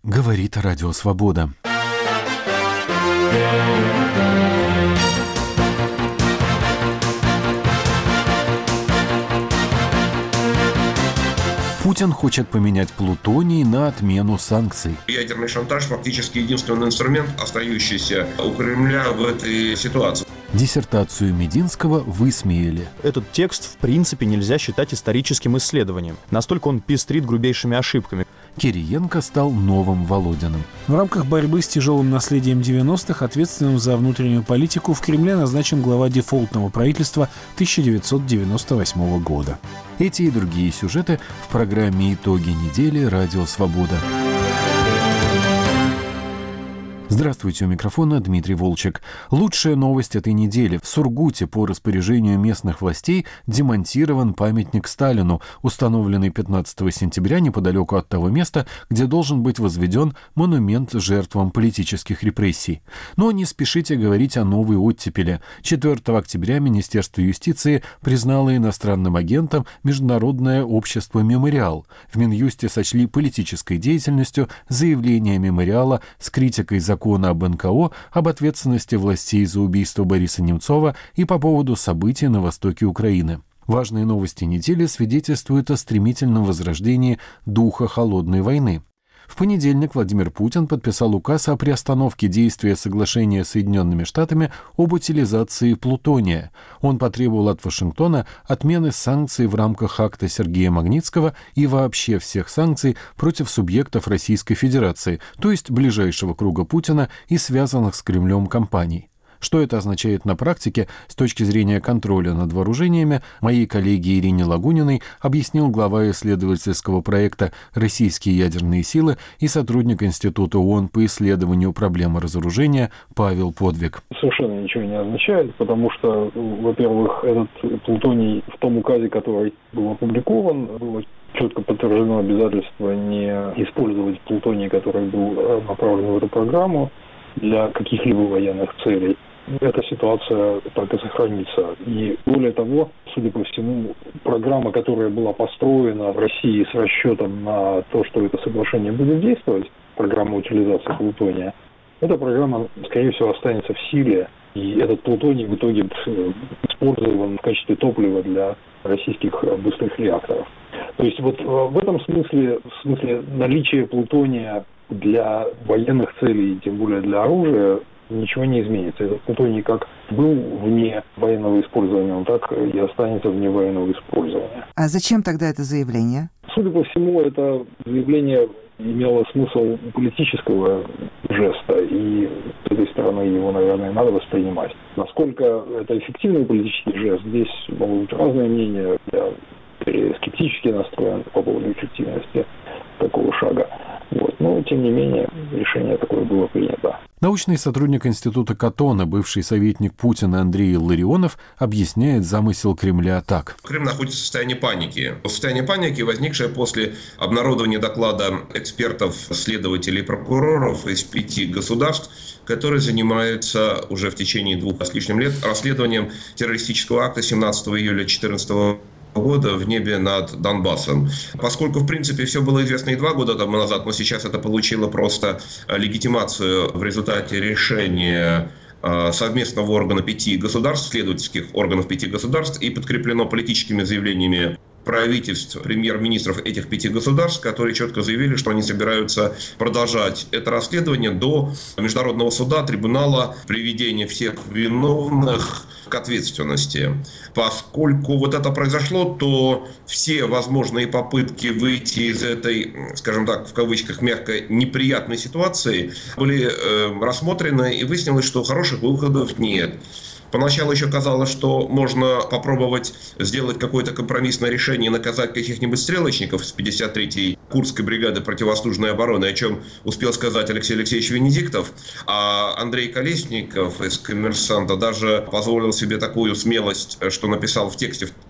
Говорит Радио Свобода. Путин хочет поменять плутоний на отмену санкций. Ядерный шантаж фактически единственный инструмент, остающийся у Кремля в этой ситуации. Диссертацию Мединского высмеяли. Этот текст в принципе нельзя считать историческим исследованием. Настолько он пестрит грубейшими ошибками. Кириенко стал новым Володиным. В рамках борьбы с тяжелым наследием 90-х ответственным за внутреннюю политику в Кремле назначен глава дефолтного правительства 1998 года. Эти и другие сюжеты в программе «Итоги недели» Радио Свобода. Здравствуйте, у микрофона Дмитрий Волчек. Лучшая новость этой недели. В Сургуте по распоряжению местных властей демонтирован памятник Сталину, установленный 15 сентября неподалеку от того места, где должен быть возведен монумент жертвам политических репрессий. Но не спешите говорить о новой оттепели. 4 октября Министерство юстиции признало иностранным агентом Международное общество «Мемориал». В Минюсте сочли политической деятельностью заявление «Мемориала» с критикой закона об НКО, об ответственности властей за убийство Бориса Немцова и по поводу событий на востоке Украины. Важные новости недели свидетельствуют о стремительном возрождении духа холодной войны. В понедельник Владимир Путин подписал указ о приостановке действия соглашения с Соединенными Штатами об утилизации плутония. Он потребовал от Вашингтона отмены санкций в рамках акта Сергея Магнитского и вообще всех санкций против субъектов Российской Федерации, то есть ближайшего круга Путина и связанных с Кремлем компаний. Что это означает на практике с точки зрения контроля над вооружениями, моей коллеге Ирине Лагуниной объяснил глава исследовательского проекта «Российские ядерные силы» и сотрудник Института ООН по исследованию проблемы разоружения Павел Подвиг. Совершенно ничего не означает, потому что, во-первых, этот плутоний в том указе, который был опубликован, было четко подтверждено обязательство не использовать плутоний, который был направлен в эту программу, для каких-либо военных целей. Эта ситуация так и сохранится. И более того, судя по всему, программа, которая была построена в России с расчетом на то, что это соглашение будет действовать, программа утилизации плутония, эта программа, скорее всего, останется в силе, и этот плутоний в итоге использован в качестве топлива для российских быстрых реакторов. То есть вот в этом смысле, наличие плутония для военных целей, тем более для оружия, ничего не изменится. Этот плутоний как был вне военного использования, он так и останется вне военного использования. А зачем тогда это заявление? Судя по всему, это заявление имело смысл политического жеста, и с этой стороны его, наверное, надо воспринимать. Насколько это эффективный политический жест, здесь могут быть разные мнения. Я скептически настроен по поводу эффективности такого шага. Но, тем не менее, решение такое было принято. Научный сотрудник Института Катона, бывший советник Путина Андрей Илларионов, объясняет замысел Кремля так. Кремль находится в состоянии паники. Состояние паники, возникшее после обнародования доклада экспертов, следователей и прокуроров из 5 государств, которые занимаются уже в течение 2 с лишним лет расследованием террористического акта 17 июля 2014 года в небе над Донбассом. Поскольку, в принципе, все было известно и 2 года тому назад, но сейчас это получило просто легитимацию в результате решения совместного органа 5 государств, следовательских органов 5 государств, и подкреплено политическими заявлениями правительств, премьер-министров этих 5 государств, которые четко заявили, что они собираются продолжать это расследование до Международного суда, трибунала, приведения всех виновных к ответственности. Поскольку вот это произошло, то все возможные попытки выйти из этой, скажем так, в кавычках мягко, неприятной ситуации были рассмотрены, и выяснилось, что хороших выходов нет. Поначалу еще казалось, что можно попробовать сделать какое-то компромиссное решение и наказать каких-нибудь стрелочников с 53-й Курской бригады противовоздушной обороны, о чем успел сказать Алексей Алексеевич Венедиктов. А Андрей Колесников из «Коммерсанта» даже позволил себе такую смелость, что написал в тексте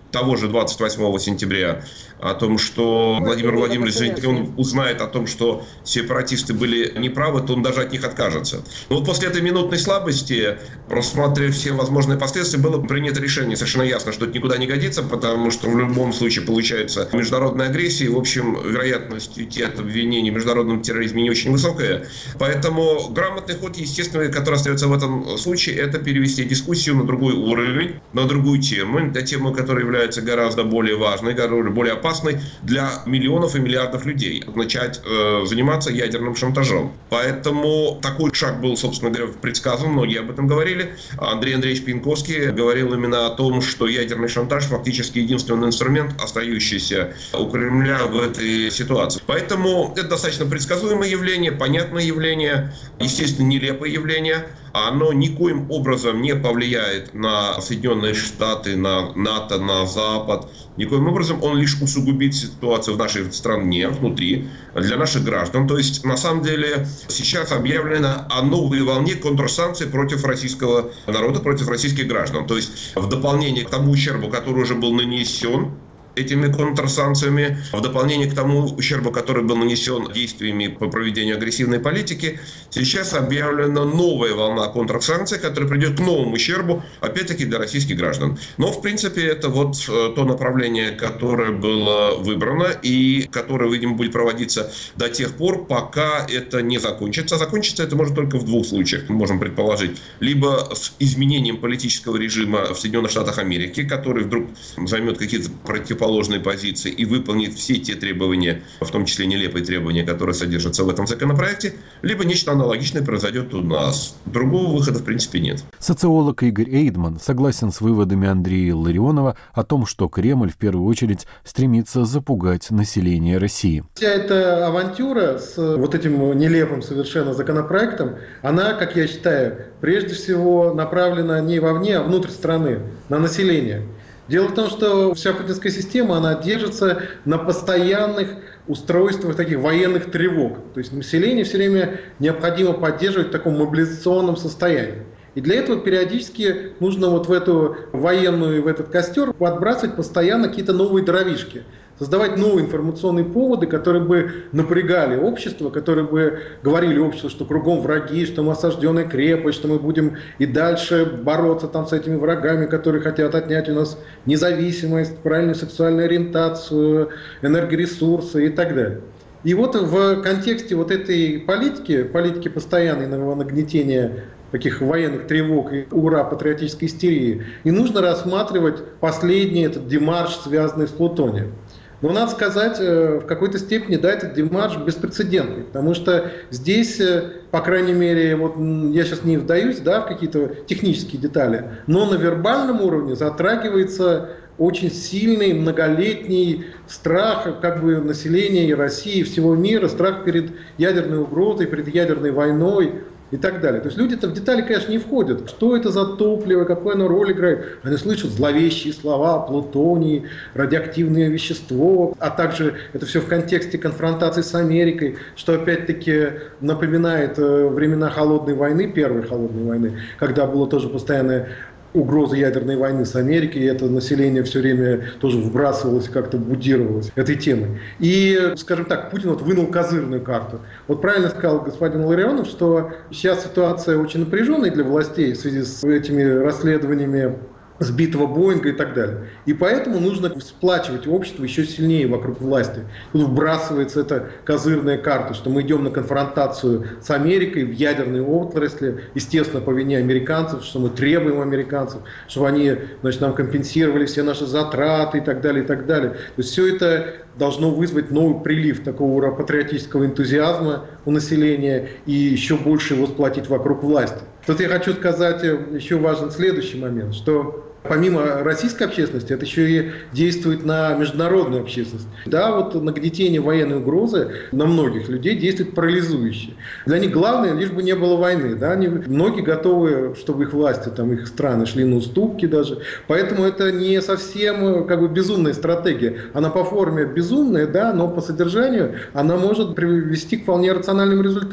того же 28 сентября о том, что Владимир Владимирович, если он узнает о том, что сепаратисты были неправы, то он даже от них откажется. Но вот после этой минутной слабости, просмотрев все возможные последствия, было принято решение совершенно ясно, что это никуда не годится, потому что в любом случае получается международная агрессия, и, в общем, вероятность уйти от обвинений в международном терроризме не очень высокая. Поэтому грамотный ход, естественно, который остается в этом случае, это перевести дискуссию на другой уровень, на другую тему, на тему, которая является гораздо более важной, гораздо более опасной для миллионов и миллиардов людей. Начать заниматься ядерным шантажом. Поэтому такой шаг был, собственно говоря, предсказан, многие об этом говорили. Андрей Андреевич Пьянковский говорил именно о том, что ядерный шантаж фактически единственный инструмент, остающийся у Кремля в этой ситуации. Поэтому это достаточно предсказуемое явление, понятное явление, естественно, нелепое явление. Оно никоим образом не повлияет на Соединенные Штаты, на НАТО, на Запад. Никоим образом он лишь усугубит ситуацию в нашей стране, внутри, для наших граждан. То есть, на самом деле, сейчас объявлено о новой волне контрсанкций против российского народа, против российских граждан. То есть, в дополнение к тому ущербу, который уже был нанесен этими контрсанкциями, в дополнение к тому ущербу, который был нанесен действиями по проведению агрессивной политики, сейчас объявлена новая волна контрсанкций, которая придет к новому ущербу, опять-таки, для российских граждан. Но, в принципе, это вот то направление, которое было выбрано и которое, видимо, будет проводиться до тех пор, пока это не закончится. Закончится это может только в двух случаях, мы можем предположить. Либо с изменением политического режима в Соединенных Штатах Америки, который вдруг займет какие-то противоположные позиции и выполнит все те требования, в том числе нелепые требования, которые содержатся в этом законопроекте, либо нечто аналогичное произойдет у нас. Другого выхода, в принципе, нет. Социолог Игорь Эйдман согласен с выводами Андрея Илларионова о том, что Кремль в первую очередь стремится запугать население России. Вся эта авантюра с вот этим нелепым совершенно законопроектом, она, как я считаю, прежде всего направлена не вовне, а внутрь страны, на население. Дело в том, что вся путинская система, она держится на постоянных устройствах таких военных тревог. То есть население все время необходимо поддерживать в таком мобилизационном состоянии. И для этого периодически нужно вот в эту военную, в этот костер подбрасывать постоянно какие-то новые дровишки. Создавать новые информационные поводы, которые бы напрягали общество, которые бы говорили обществу, что кругом враги, что мы осажденная крепость, что мы будем и дальше бороться там с этими врагами, которые хотят отнять у нас независимость, правильную сексуальную ориентацию, энергоресурсы и так далее. И вот в контексте вот этой политики постоянного нагнетения таких военных тревог и ура-патриотической истерии, и нужно рассматривать последний этот демарш, связанный с плутонием. Но надо сказать, в какой-то степени, да, этот демарш беспрецедентный, потому что здесь, по крайней мере, вот я сейчас не вдаюсь, да, в какие-то технические детали, но на вербальном уровне затрагивается очень сильный многолетний страх как бы населения и России, и всего мира, страх перед ядерной угрозой, перед ядерной войной и так далее. То есть люди-то в детали, конечно, не входят. Что это за топливо, какую оно роль играет? Они слышат зловещие слова о плутонии, радиоактивное вещество, а также это все в контексте конфронтации с Америкой, что опять-таки напоминает времена холодной войны, первой холодной войны, когда было тоже постоянное угроза ядерной войны с Америкой, и это население все время тоже вбрасывалось, как-то будировалось этой темой. И, скажем так, Путин вот вынул козырную карту. Вот правильно сказал господин Илларионов, что сейчас ситуация очень напряженная для властей в связи с этими расследованиями сбитого Боинга и так далее. И поэтому нужно сплачивать общество еще сильнее вокруг власти. Тут вбрасывается эта козырная карта, что мы идем на конфронтацию с Америкой в ядерной отрасли, естественно, по вине американцев, что мы требуем американцев, чтобы они, значит, нам компенсировали все наши затраты и так далее, и так далее. То есть все это должно вызвать новый прилив такого патриотического энтузиазма у населения и еще больше его сплотить вокруг власти. Тут я хочу сказать, еще важен следующий момент, что помимо российской общественности, это еще и действует на международную общественность. Да, вот нагнетение военной угрозы на многих людей действует парализующе. Для них главное, лишь бы не было войны. Да? Многие готовы, чтобы их власти, там, их страны шли на уступки даже. Поэтому это не совсем как бы безумная стратегия. Она по форме безумная, да, но по содержанию она может привести к вполне рациональным результатам.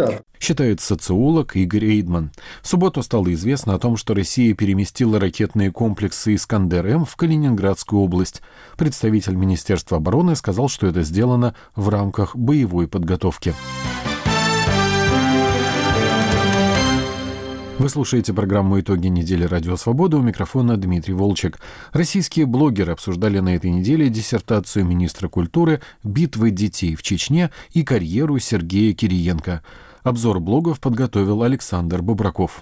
считает социолог Игорь Эйдман. В субботу стало известно о том, что Россия переместила ракетные комплексы «Искандер-М» в Калининградскую область. Представитель Министерства обороны сказал, что это сделано в рамках боевой подготовки. Вы слушаете программу «Итоги недели Радио Свобода», у микрофона Дмитрий Волчек. Российские блогеры обсуждали на этой неделе диссертацию министра культуры «Битвы детей в Чечне» и карьеру Сергея Кириенко. Обзор блогов подготовил Александр Бобраков.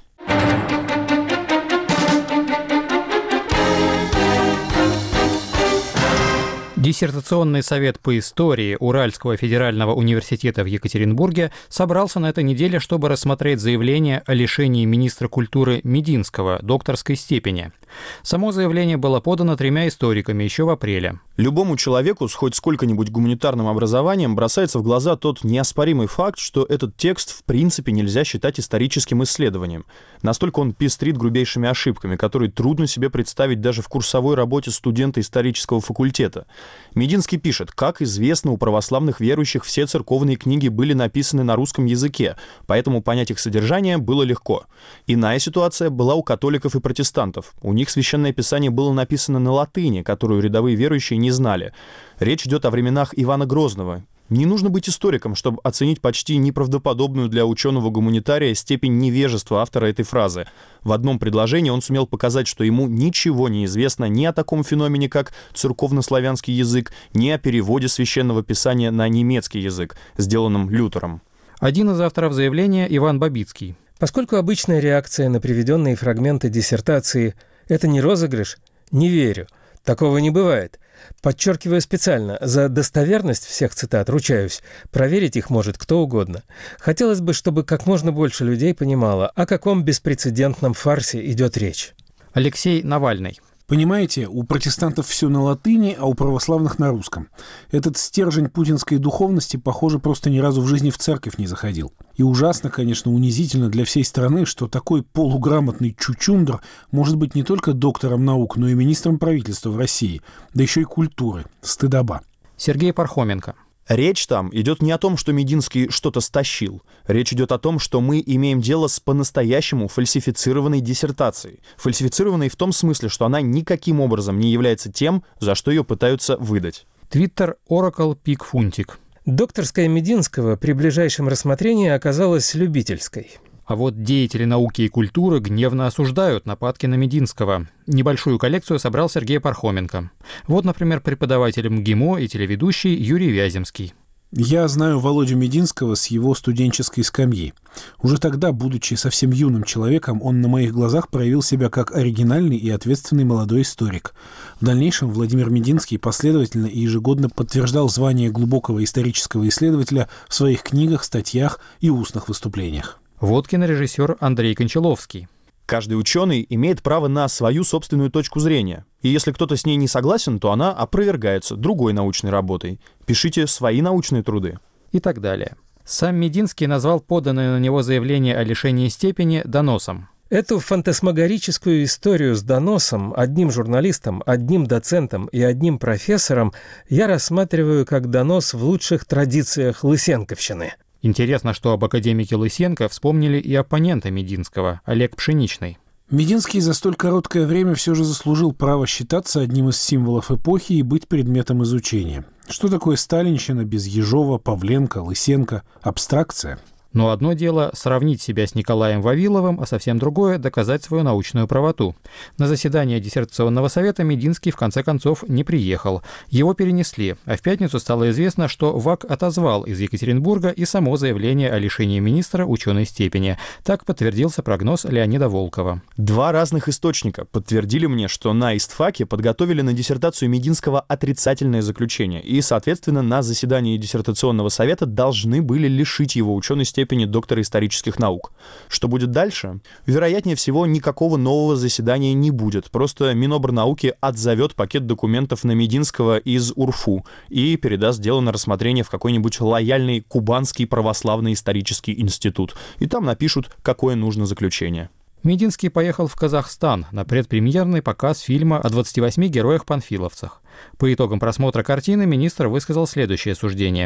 Диссертационный совет по истории Уральского федерального университета в Екатеринбурге собрался на этой неделе, чтобы рассмотреть заявление о лишении министра культуры Мединского докторской степени. Само заявление было подано 3 историками еще в апреле. Любому человеку с хоть сколько-нибудь гуманитарным образованием бросается в глаза тот неоспоримый факт, что этот текст в принципе нельзя считать историческим исследованием. Настолько он пестрит грубейшими ошибками, которые трудно себе представить даже в курсовой работе студента исторического факультета. Мединский пишет: как известно, у православных верующих все церковные книги были написаны на русском языке, поэтому понять их содержание было легко. Иная ситуация была у католиков и протестантов. У них священное писание было написано на латыни, которую рядовые верующие не знали. Речь идет о временах Ивана Грозного. Не нужно быть историком, чтобы оценить почти неправдоподобную для ученого-гуманитария степень невежества автора этой фразы. В одном предложении он сумел показать, что ему ничего не известно ни о таком феномене, как церковнославянский язык, ни о переводе священного писания на немецкий язык, сделанном Лютером. Один из авторов заявления — Иван Бабицкий. Поскольку обычная реакция на приведенные фрагменты диссертации – это не розыгрыш, не верю. Такого не бывает. Подчеркиваю специально, за достоверность всех цитат ручаюсь. Проверить их может кто угодно. Хотелось бы, чтобы как можно больше людей понимало, о каком беспрецедентном фарсе идет речь. Алексей Навальный. Понимаете, у протестантов все на латыни, а у православных на русском. Этот стержень путинской духовности, похоже, просто ни разу в жизни в церковь не заходил. И ужасно, конечно, унизительно для всей страны, что такой полуграмотный чучундр может быть не только доктором наук, но и министром правительства в России, да еще и культуры. Стыдоба. Сергей Пархоменко. Речь там идет не о том, что Мединский что-то стащил. Речь идет о том, что мы имеем дело с по-настоящему фальсифицированной диссертацией. Фальсифицированной в том смысле, что она никаким образом не является тем, за что ее пытаются выдать. Твиттер Oracle Пик Фунтик. Докторская Мединского при ближайшем рассмотрении оказалась любительской. А вот деятели науки и культуры гневно осуждают нападки на Мединского. Небольшую коллекцию собрал Сергей Пархоменко. Вот, например, преподаватель МГИМО и телеведущий Юрий Вяземский. Я знаю Володю Мединского с его студенческой скамьи. Уже тогда, будучи совсем юным человеком, он на моих глазах проявил себя как оригинальный и ответственный молодой историк. В дальнейшем Владимир Мединский последовательно и ежегодно подтверждал звание глубокого исторического исследователя в своих книгах, статьях и устных выступлениях. Вот кинорежиссер Андрей Кончаловский. Каждый ученый имеет право на свою собственную точку зрения. И если кто-то с ней не согласен, то она опровергается другой научной работой. Пишите свои научные труды. И так далее. Сам Мединский назвал поданное на него заявление о лишении степени доносом. Эту фантасмагорическую историю с доносом, одним журналистом, одним доцентом и одним профессором я рассматриваю как донос в лучших традициях лысенковщины. Интересно, что об академике Лысенко вспомнили и оппонента Мединского, Олег Пшеничный. Мединский за столь короткое время все же заслужил право считаться одним из символов эпохи и быть предметом изучения. Что такое сталинщина без Ежова, Павленко, Лысенко? Абстракция. Но одно дело сравнить себя с Николаем Вавиловым, а совсем другое — доказать свою научную правоту. На заседание диссертационного совета Мединский в конце концов не приехал. Его перенесли, а в пятницу стало известно, что ВАК отозвал из Екатеринбурга и само заявление о лишении министра ученой степени. Так подтвердился прогноз Леонида Волкова. 2 разных источника подтвердили мне, что на ИСТФАКе подготовили на диссертацию Мединского отрицательное заключение, и, соответственно, на заседании диссертационного совета должны были лишить его ученой степени доктора исторических наук. Что будет дальше? Вероятнее всего, никакого нового заседания не будет. Просто Минобрнауки отзовет пакет документов на Мединского из УРФУ и передаст дело на рассмотрение в какой-нибудь лояльный Кубанский православный исторический институт. И там напишут, какое нужно заключение. Мединский поехал в Казахстан на предпремьерный показ фильма о 28 героях-панфиловцах. По итогам просмотра картины министр высказал следующее суждение.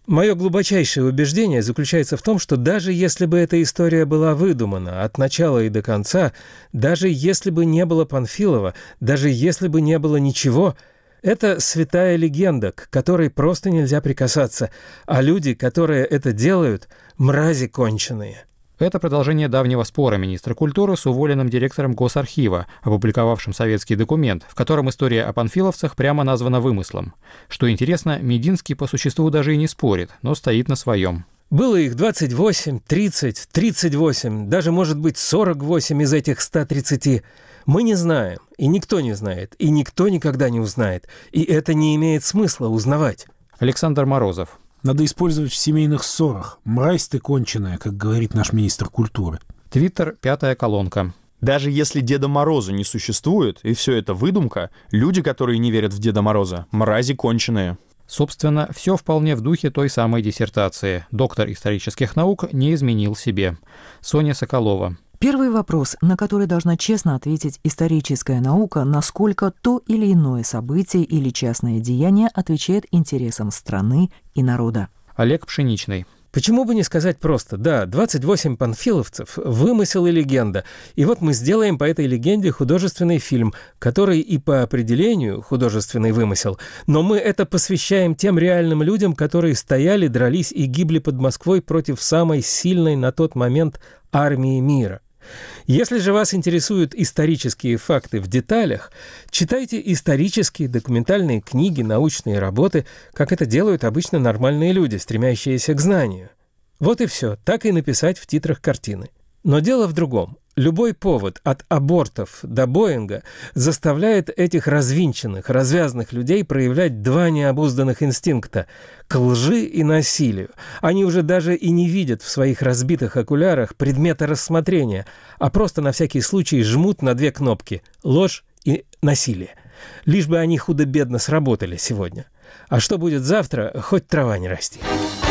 Мое глубочайшее убеждение заключается в том, что даже если бы эта история была выдумана от начала и до конца, даже если бы не было Панфилова, даже если бы не было ничего, это святая легенда, к которой просто нельзя прикасаться, а люди, которые это делают, мрази конченые. Это продолжение давнего спора министра культуры с уволенным директором Госархива, опубликовавшим советский документ, в котором история о панфиловцах прямо названа вымыслом. Что интересно, Мединский по существу даже и не спорит, но стоит на своем. Было их 28, 30, 38, даже, может быть, 48 из этих 130. Мы не знаем, и никто не знает, и никто никогда не узнает, и это не имеет смысла узнавать. Александр Морозов. Надо использовать в семейных ссорах. Мразь ты конченая, как говорит наш министр культуры. Твиттер, 5-я колонка. Даже если Деда Мороза не существует, и все это выдумка, люди, которые не верят в Деда Мороза, мрази конченые. Собственно, все вполне в духе той самой диссертации. Доктор исторических наук не изменил себе. Соня Соколова. Первый вопрос, на который должна честно ответить историческая наука, насколько то или иное событие или частное деяние отвечает интересам страны и народа. Олег Пшеничный. Почему бы не сказать просто: да, 28 панфиловцев, вымысел и легенда, и вот мы сделаем по этой легенде художественный фильм, который и по определению художественный вымысел, но мы это посвящаем тем реальным людям, которые стояли, дрались и гибли под Москвой против самой сильной на тот момент армии мира. Если же вас интересуют исторические факты в деталях, читайте исторические документальные книги, научные работы, как это делают обычно нормальные люди, стремящиеся к знанию. Вот и все, так и написать в титрах картины. Но дело в другом. Любой повод от абортов до Боинга заставляет этих развинченных, развязных людей проявлять два необузданных инстинкта – к лжи и насилию. Они уже даже и не видят в своих разбитых окулярах предмета рассмотрения, а просто на всякий случай жмут на две кнопки – ложь и насилие. Лишь бы они худо-бедно сработали сегодня. А что будет завтра, хоть трава не расти.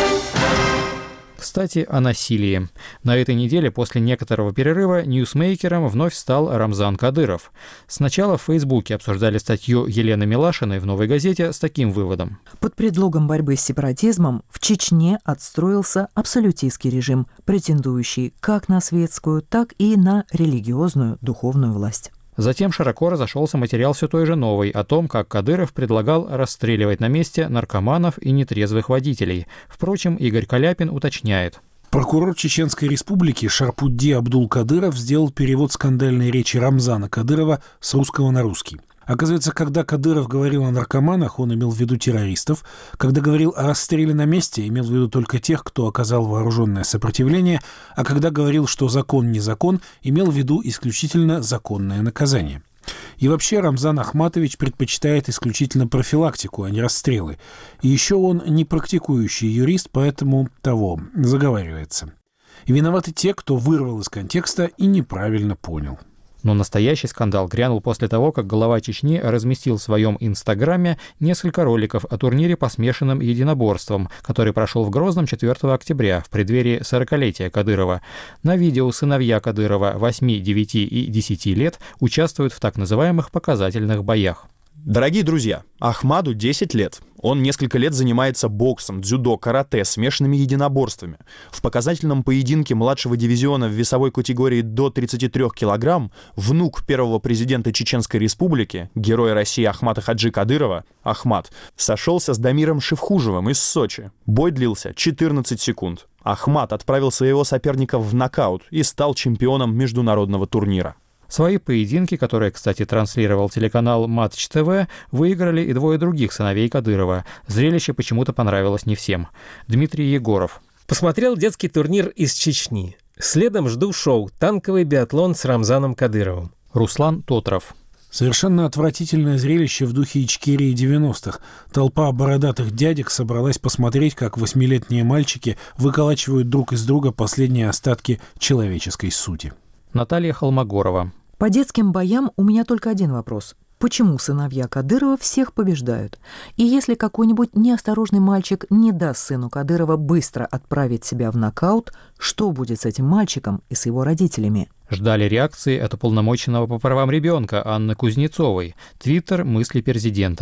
Кстати, о насилии. На этой неделе после некоторого перерыва ньюсмейкером вновь стал Рамзан Кадыров. Сначала в Фейсбуке обсуждали статью Елены Милашиной в «Новой газете» с таким выводом. Под предлогом борьбы с сепаратизмом в Чечне отстроился абсолютистский режим, претендующий как на светскую, так и на религиозную духовную власть. Затем широко разошелся материал все той же «Новой» о том, как Кадыров предлагал расстреливать на месте наркоманов и нетрезвых водителей. Впрочем, Игорь Каляпин уточняет. Прокурор Чеченской Республики Шарпудди Абдул-Кадыров сделал перевод скандальной речи Рамзана Кадырова с русского на русский. Оказывается, когда Кадыров говорил о наркоманах, он имел в виду террористов. Когда говорил о расстреле на месте, имел в виду только тех, кто оказал вооруженное сопротивление. А когда говорил, что закон не закон, имел в виду исключительно законное наказание. И вообще Рамзан Ахматович предпочитает исключительно профилактику, а не расстрелы. И еще он не практикующий юрист, поэтому заговаривается. И виноваты те, кто вырвал из контекста и неправильно понял. Но настоящий скандал грянул после того, как глава Чечни разместил в своем инстаграме несколько роликов о турнире по смешанным единоборствам, который прошел в Грозном 4 октября в преддверии 40-летия Кадырова. На видео сыновья Кадырова 8, 9 и 10 лет участвуют в так называемых показательных боях. Дорогие друзья, Ахмаду 10 лет. Он несколько лет занимается боксом, дзюдо, карате, смешанными единоборствами. В показательном поединке младшего дивизиона в весовой категории до 33 килограмм внук первого президента Чеченской Республики, героя России Ахмата Хаджи Кадырова, Ахмат, сошелся с Дамиром Шевхужевым из Сочи. Бой длился 14 секунд. Ахмат отправил своего соперника в нокаут и стал чемпионом международного турнира. Свои поединки, которые, кстати, транслировал телеканал Матч ТВ, выиграли и двое других сыновей Кадырова. Зрелище почему-то понравилось не всем. Дмитрий Егоров. Посмотрел детский турнир из Чечни. Следом жду шоу «Танковый биатлон» с Рамзаном Кадыровым. Руслан Тотров. Совершенно отвратительное зрелище в духе Ичкерии 90-х. Толпа бородатых дядек собралась посмотреть, как 8-летние мальчики выколачивают друг из друга последние остатки человеческой сути. Наталья Холмогорова. По детским боям у меня только один вопрос. Почему сыновья Кадырова всех побеждают? И если какой-нибудь неосторожный мальчик не даст сыну Кадырова быстро отправить себя в нокаут, что будет с этим мальчиком и с его родителями? Ждали реакции от уполномоченного по правам ребенка Анны Кузнецовой. Твиттер «Мысли президента».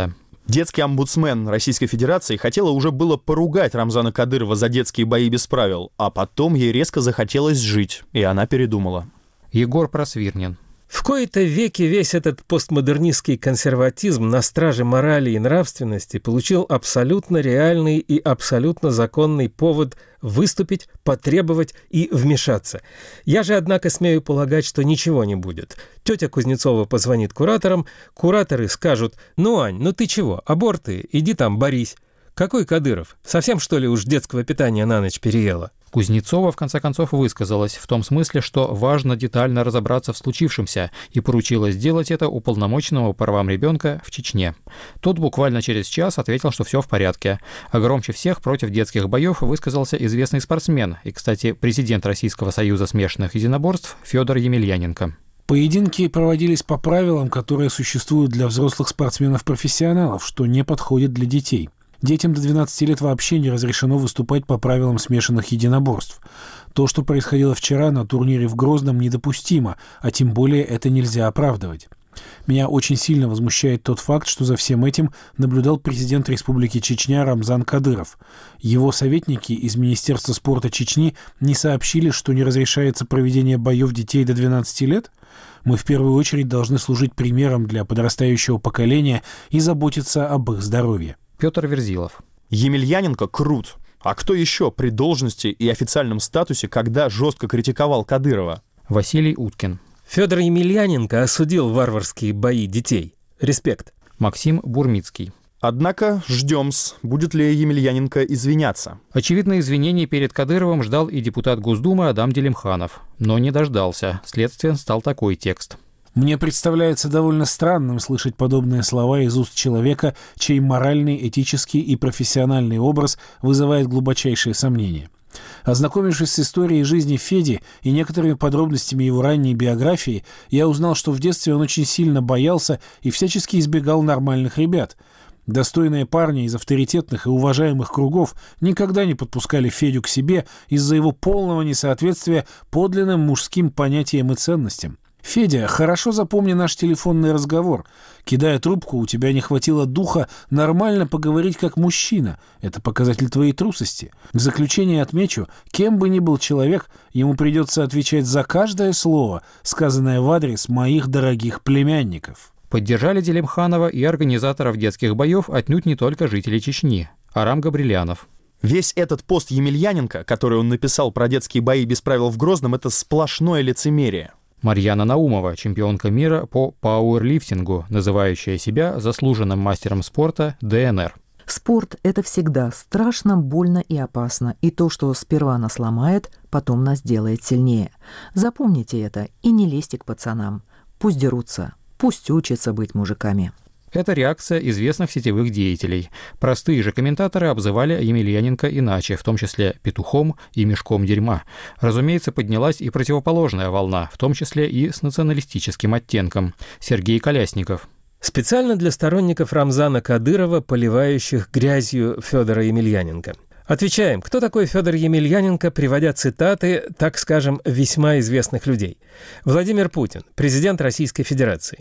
Детский омбудсмен Российской Федерации хотела уже было поругать Рамзана Кадырова за детские бои без правил, а потом ей резко захотелось жить, и она передумала. Егор Просвирнин. В кои-то веки весь этот постмодернистский консерватизм на страже морали и нравственности получил абсолютно реальный и абсолютно законный повод выступить, потребовать и вмешаться. Я же, однако, смею полагать, что ничего не будет. Тетя Кузнецова позвонит кураторам, кураторы скажут: «Ну, Ань, ну ты чего, аборты, иди там борись». Какой Кадыров? Совсем, что ли, уж детского питания на ночь переела? Кузнецова, в конце концов, высказалась в том смысле, что важно детально разобраться в случившемся, и поручила сделать это уполномоченного по правам ребенка в Чечне. Тот буквально через час ответил, что все в порядке. А громче всех против детских боев высказался известный спортсмен и, кстати, президент Российского союза смешанных единоборств Федор Емельяненко. Поединки проводились по правилам, которые существуют для взрослых спортсменов-профессионалов, что не подходит для детей. Детям до 12 лет вообще не разрешено выступать по правилам смешанных единоборств. То, что происходило вчера на турнире в Грозном, недопустимо, а тем более это нельзя оправдывать. Меня очень сильно возмущает тот факт, что за всем этим наблюдал президент Республики Чечня Рамзан Кадыров. Его советники из Министерства спорта Чечни не сообщили, что не разрешается проведение боев детей до 12 лет? Мы в первую очередь должны служить примером для подрастающего поколения и заботиться об их здоровье. Петр Верзилов. Емельяненко крут. А кто еще при должности и официальном статусе, когда жестко критиковал Кадырова? Василий Уткин. Федор Емельяненко осудил варварские бои детей. Респект. Максим Бурмицкий. Однако ждем-с, будет ли Емельяненко извиняться. Очевидно, извинений перед Кадыровым ждал и депутат Госдумы Адам Делимханов. Но не дождался. Следствием стал такой текст. Мне представляется довольно странным слышать подобные слова из уст человека, чей моральный, этический и профессиональный образ вызывает глубочайшие сомнения. Ознакомившись с историей жизни Феди и некоторыми подробностями его ранней биографии, я узнал, что в детстве он очень сильно боялся и всячески избегал нормальных ребят. Достойные парни из авторитетных и уважаемых кругов никогда не подпускали Федю к себе из-за его полного несоответствия подлинным мужским понятиям и ценностям. «Федя, хорошо запомни наш телефонный разговор. Кидая трубку, у тебя не хватило духа нормально поговорить как мужчина. Это показатель твоей трусости. В заключение отмечу, кем бы ни был человек, ему придется отвечать за каждое слово, сказанное в адрес моих дорогих племянников». Поддержали Делимханова и организаторов детских боев отнюдь не только жители Чечни. Арам Габрилянов. Весь этот пост Емельяненко, который он написал про детские бои без правил в Грозном, это сплошное лицемерие. Марьяна Наумова, чемпионка мира по пауэрлифтингу, называющая себя заслуженным мастером спорта ДНР. Спорт – это всегда страшно, больно и опасно. И то, что сперва нас ломает, потом нас делает сильнее. Запомните это и не лезьте к пацанам. Пусть дерутся, пусть учатся быть мужиками. Это реакция известных сетевых деятелей. Простые же комментаторы обзывали Емельяненко иначе, в том числе петухом и мешком дерьма. Разумеется, поднялась и противоположная волна, в том числе и с националистическим оттенком. Сергей Колясников. Специально для сторонников Рамзана Кадырова, поливающих грязью Федора Емельяненко. Отвечаем, кто такой Федор Емельяненко, приводя цитаты, так скажем, весьма известных людей. Владимир Путин, президент Российской Федерации.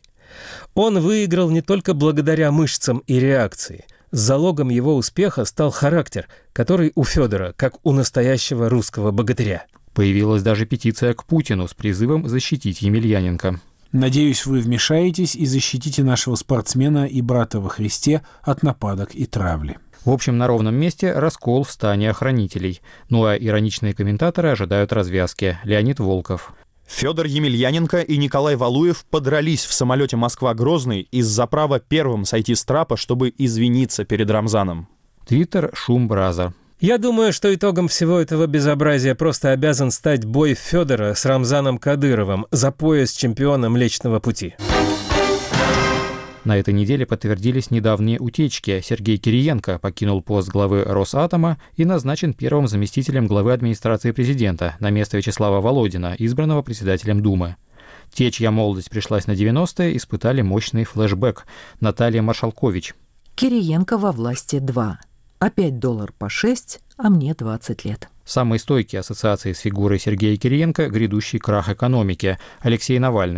Он выиграл не только благодаря мышцам и реакции. Залогом его успеха стал характер, который у Федора, как у настоящего русского богатыря. Появилась даже петиция к Путину с призывом защитить Емельяненко. Надеюсь, вы вмешаетесь и защитите нашего спортсмена и брата во Христе от нападок и травли. В общем, на ровном месте раскол в стане охранителей. Ну а ироничные комментаторы ожидают развязки. Леонид Волков. Федор Емельяненко и Николай Валуев подрались в самолете Москва-Грозный из-за права первым сойти с трапа, чтобы извиниться перед Рамзаном. Твиттер Шумбраза. Я думаю, что итогом всего этого безобразия просто обязан стать бой Федора с Рамзаном Кадыровым за пояс чемпиона Млечного Пути. На этой неделе подтвердились недавние утечки. Сергей Кириенко покинул пост главы Росатома и назначен первым заместителем главы администрации президента на место Вячеслава Володина, избранного председателем Думы. Те, чья молодость пришлась на 90-е, испытали мощный флешбэк. Наталья Маршалкович. Кириенко во власти 2. Опять $1 по 6, а мне 20 лет. Самые стойкие ассоциации с фигурой Сергея Кириенко – грядущий крах экономики. Алексей Навальный.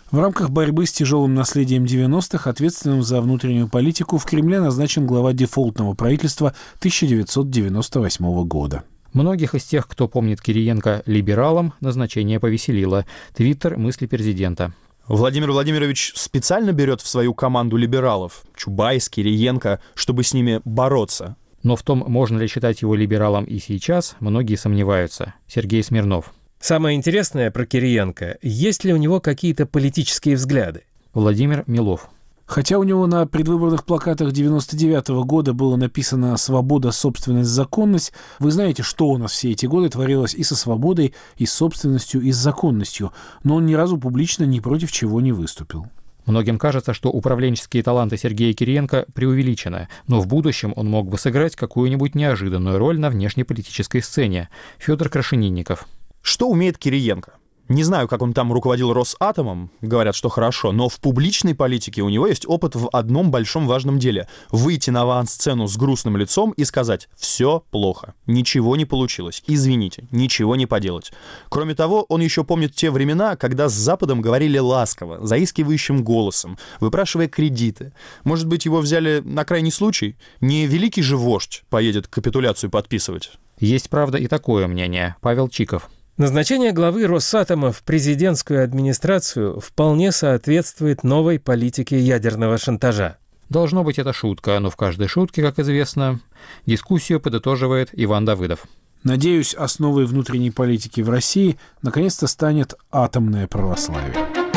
В рамках борьбы с тяжелым наследием 90-х ответственным за внутреннюю политику в Кремле назначен глава дефолтного правительства 1998 года. Многих из тех, кто помнит Кириенко либералом, назначение повеселило. Твиттер мысли президента. Владимир Владимирович специально берет в свою команду либералов, Чубайс, Кириенко, чтобы с ними бороться. Но в том, можно ли считать его либералом и сейчас, многие сомневаются. Сергей Смирнов. Самое интересное про Кириенко – есть ли у него какие-то политические взгляды? Владимир Милов. Хотя у него на предвыборных плакатах 99-го года было написано «Свобода, собственность, законность», вы знаете, что у нас все эти годы творилось и со свободой, и с собственностью, и с законностью, но он ни разу публично ни против чего не выступил. Многим кажется, что управленческие таланты Сергея Кириенко преувеличены, но в будущем он мог бы сыграть какую-нибудь неожиданную роль на внешнеполитической сцене. Федор Крашенинников. Что умеет Кириенко? Не знаю, как он там руководил Росатомом, говорят, что хорошо, но в публичной политике у него есть опыт в одном большом важном деле — выйти на авансцену с грустным лицом и сказать «все плохо, ничего не получилось, извините, ничего не поделать». Кроме того, он еще помнит те времена, когда с Западом говорили ласково, заискивающим голосом, выпрашивая кредиты. Может быть, его взяли на крайний случай? Не великий же вождь поедет капитуляцию подписывать? Есть, правда, и такое мнение. Павел Чиков. Назначение главы Росатома в президентскую администрацию вполне соответствует новой политике ядерного шантажа. Должно быть, это шутка, но в каждой шутке, как известно, дискуссию подытоживает Иван Давыдов. Надеюсь, основой внутренней политики в России наконец-то станет атомное православие.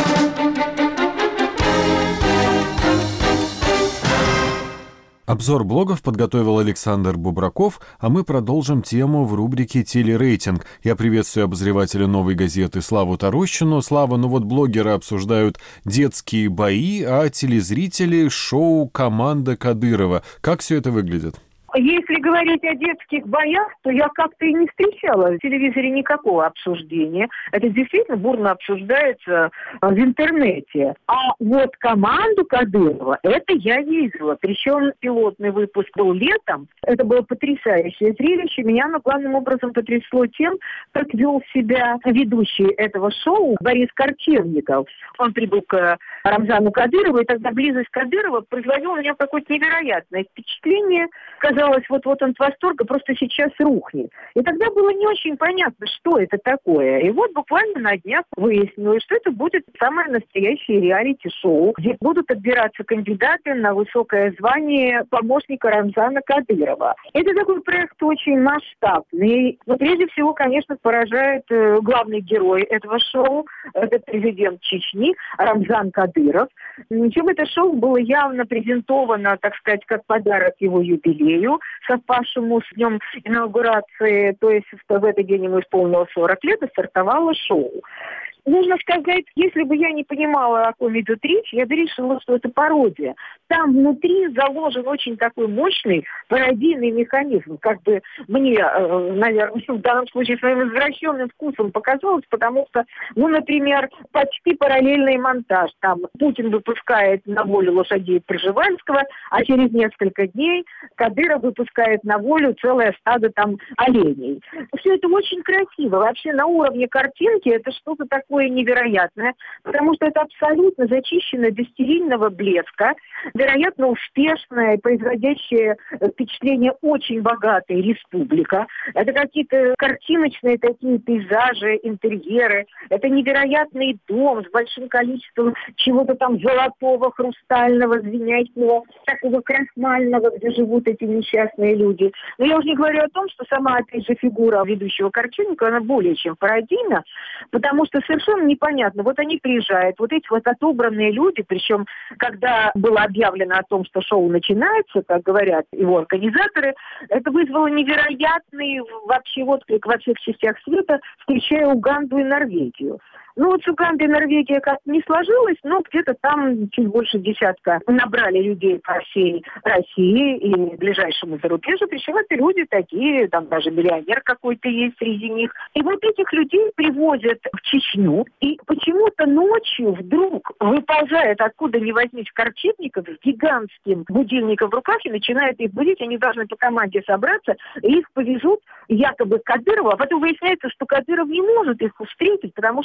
Обзор блогов подготовил Александр Бубраков, а мы продолжим тему в рубрике «Телерейтинг». Я приветствую обозревателя «Новой газеты» Славу Тарущину. Слава, блогеры обсуждают детские бои, а телезрители — шоу «Команда Кадырова». Как все это выглядит? Если говорить о детских боях, то я как-то и не встречала в телевизоре никакого обсуждения. Это действительно бурно обсуждается в интернете. А вот команду Кадырова, это я видела. Причем пилотный выпуск был летом. Это было потрясающее зрелище. Меня главным образом потрясло тем, как вел себя ведущий этого шоу Борис Корчевников. Он прибыл к Рамзану Кадырову, и тогда близость Кадырова производила у меня какое-то невероятное впечатление. Казалось, вот он от восторга просто сейчас рухнет. И тогда было не очень понятно, что это такое. И вот буквально на днях выяснилось, что это будет самое настоящее реалити-шоу, где будут отбираться кандидаты на высокое звание помощника Рамзана Кадырова. Это такой проект очень масштабный. Но прежде всего, конечно, поражает главный герой этого шоу. Это президент Чечни Рамзан Кадыров. Причем это шоу было явно презентовано, так сказать, как подарок его юбилею, совпавшему с днем инаугурации, то есть в этот день ему исполнилось 40 лет, и стартовало шоу. Нужно сказать, если бы я не понимала, о ком идет речь, я бы решила, что это пародия. Там внутри заложен очень такой мощный пародийный механизм. Как бы мне, наверное, в данном случае своим извращенным вкусом показалось, потому что, например, почти параллельный монтаж. Там Путин выпускает на волю лошадей Пржевальского, а через несколько дней Кадыров выпускает на волю целое стадо там оленей. Все это очень красиво. Вообще на уровне картинки это что-то такое невероятное, потому что это абсолютно зачищенная до стерильного блеска, вероятно, успешная, производящая впечатление очень богатая республика. Это какие-то картиночные такие пейзажи, интерьеры. Это невероятный дом с большим количеством чего-то там золотого, хрустального, звенящего, такого крахмального, где живут эти несчастные люди. Но я уже не говорю о том, что сама, опять же, фигура ведущего Корчевника, она более чем пародийна, потому что совершенно непонятно. Вот они приезжают, вот эти вот отобранные люди, причем, когда было объявлено о том, что шоу начинается, как говорят его организаторы, это вызвало невероятный вообще отклик во всех частях света, включая Уганду и Норвегию. Вот с Угандой и Норвегией как-то не сложилось, но где-то там чуть больше десятка набрали людей по всей России и ближайшему зарубежью. Причем это люди такие, там даже миллионер какой-то есть среди них. И вот этих людей привозят в Чечню, и почему-то ночью вдруг выползает откуда ни возьмись Корчевников с гигантским будильником в руках и начинает их будить. Они должны по команде собраться, и их повезут якобы к Кадырову, а потом выясняется, что Кадыров не может их встретить, потому что он невероятно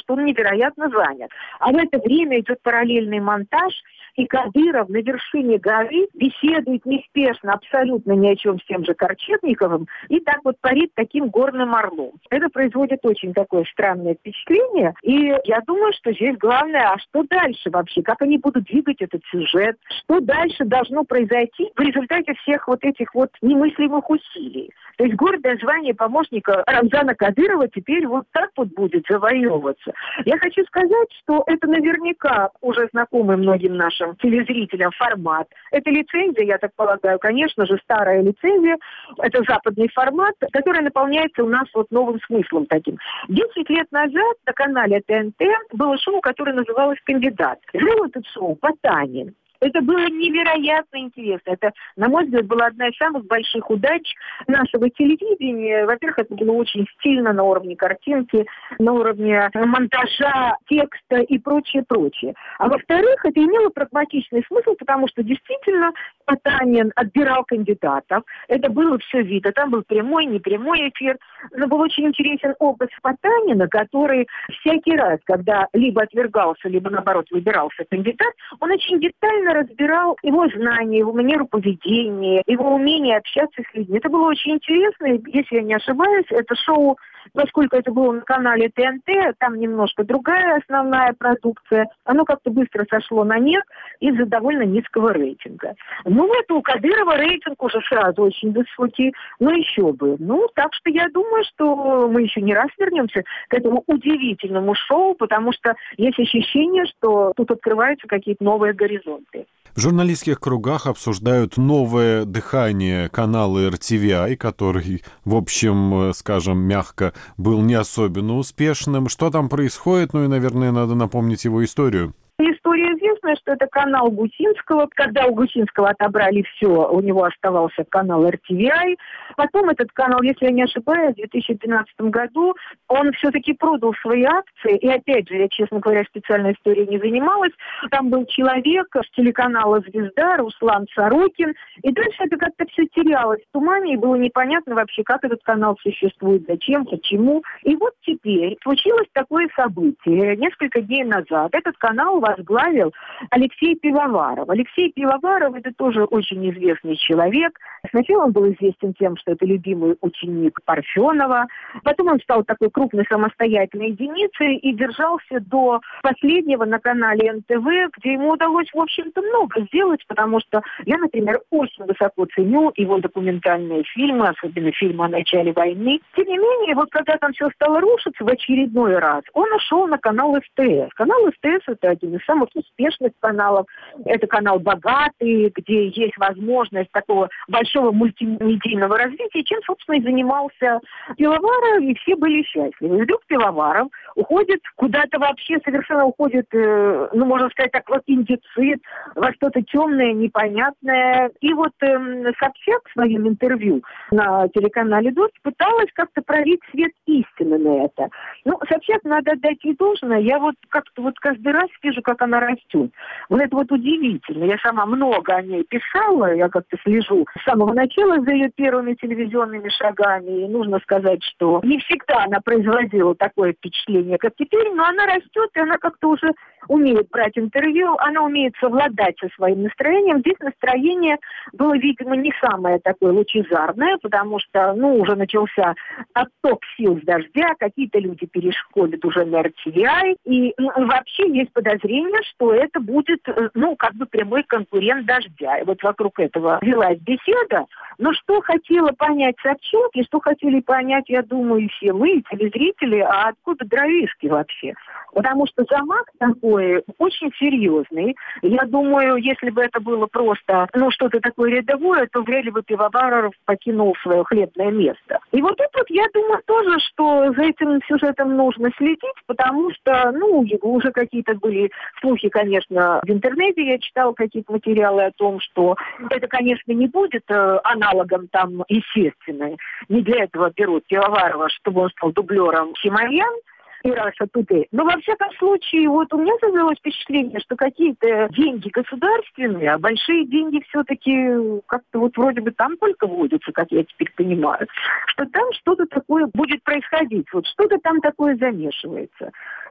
невероятно занят. А в это время идет параллельный монтаж, и Кадыров на вершине горы беседует неспешно, абсолютно ни о чем с тем же Корчевниковым, и так вот парит таким горным орлом. Это производит очень такое странное впечатление, и я думаю, что здесь главное, а что дальше вообще, как они будут двигать этот сюжет, что дальше должно произойти в результате всех вот этих вот немыслимых усилий. То есть гордое звание помощника Рамзана Кадырова теперь вот так вот будет завоевываться. Я хочу сказать, что это наверняка уже знакомый многим нашим телезрителям формат. Это лицензия, я так полагаю, конечно же, старая лицензия. Это западный формат, который наполняется у нас вот новым смыслом таким. 10 лет назад на канале ТНТ было шоу, которое называлось «Кандидат». Вел это шоу Потанин. Это было невероятно интересно. Это, на мой взгляд, была одна из самых больших удач нашего телевидения. Во-первых, это было очень стильно на уровне картинки, на уровне монтажа, текста и прочее. А во-вторых, это имело прагматичный смысл, потому что действительно Потанин отбирал кандидатов. Это было все видно. Там был прямой, непрямой эфир. Но был очень интересен образ Потанина, который всякий раз, когда либо отвергался, либо, наоборот, выбирался кандидат, он очень детально разбирал его знания, его манеру поведения, его умение общаться с людьми. Это было очень интересно. Если я не ошибаюсь, это шоу, поскольку это было на канале ТНТ, там немножко другая основная продукция, оно как-то быстро сошло на нет из-за довольно низкого рейтинга. Ну, это у Кадырова рейтинг уже сразу очень высокий, но еще бы. Ну, так что я думаю, что мы еще не раз вернемся к этому удивительному шоу, потому что есть ощущение, что тут открываются какие-то новые горизонты. В журналистских кругах обсуждают новое дыхание канала RTVI, который, в общем, скажем мягко, был не особенно успешным. Что там происходит? Ну и, наверное, надо напомнить его историю. История известная, что это канал Гусинского. Когда у Гусинского отобрали все, у него оставался канал RTVI. Потом этот канал, если я не ошибаюсь, в 2012 году он все-таки продал свои акции. И опять же, я, честно говоря, специальной историей не занималась. Там был человек с телеканала «Звезда», Руслан Сорокин. И дальше это как-то все терялось в тумане, и было непонятно вообще, как этот канал существует, зачем, почему. И вот теперь случилось такое событие. Несколько дней назад этот канал возглавил Алексей Пивоваров. Алексей Пивоваров – это тоже очень известный человек. Сначала он был известен тем, что это любимый ученик Парфенова. Потом он стал такой крупной самостоятельной единицей и держался до последнего на канале НТВ, где ему удалось, в общем-то, много сделать, потому что я, например, очень высоко ценю его документальные фильмы, особенно фильмы о начале войны. Тем не менее, вот когда там все стало рушиться в очередной раз, он ушел на канал СТС. Канал СТС – это один из самых успешных каналов. Это канал богатый, где есть возможность такого большого мультимедийного развития, чем, собственно, и занимался Пивоваров, и все были счастливы. И вдруг Пивоваров уходит куда-то вообще, совершенно уходит, можно сказать так, в индицит, во что-то темное, непонятное. И вот Собчак в своем интервью на телеканале «Дождь» пыталась как-то пролить свет истины на это. Ну, Собчак, надо отдать ей должное. Я вот как-то вот каждый раз вижу, как она растет. Вот это вот удивительно. Я сама много о ней писала, я как-то слежу с самого начала за ее первыми телевизионными шагами. И нужно сказать, что не всегда она производила такое впечатление, как теперь, но она растет, и она как-то уже умеет брать интервью, она умеет совладать со своим настроением. Здесь настроение было, видимо, не самое такое лучезарное, потому что, уже начался отток сил с «Дождя», какие-то люди переходят уже на RTVI, и вообще есть подозрение, что это будет, прямой конкурент «Дождя». И вот вокруг этого велась беседа. Но что хотела понять Собчак, и что хотели понять, я думаю, все мы, телезрители, а откуда дровишки вообще? Потому что замах такой очень серьезный. Я думаю, если бы это было просто, что-то такое рядовое, то вряд ли бы Пивоваров покинул свое хлебное место. И вот тут я думаю тоже, что за этим сюжетом нужно следить, потому что, уже какие-то были слухи, конечно, в интернете. Я читала какие-то материалы о том, что это, конечно, не будет аналогом там, естественно. Не для этого берут Пивоварова, чтобы он стал дублером Симоньян и Russia Today. Но во всяком случае, вот у меня создалось впечатление, что какие-то деньги государственные, а большие деньги все-таки как-то вот вроде бы там только водятся, как я теперь понимаю, что там что-то такое будет происходить, вот что-то там такое замешивается.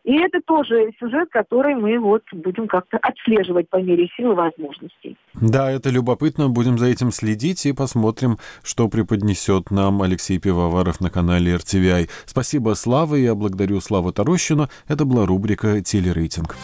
И это тоже сюжет, который мы вот будем как-то отслеживать по мере сил и возможностей. Да, это любопытно. Будем за этим следить и посмотрим, что преподнесет нам Алексей Пивоваров на канале RTVI. Спасибо, Слава. Я благодарю Славу Тарощину. Это была рубрика «Телерейтинг».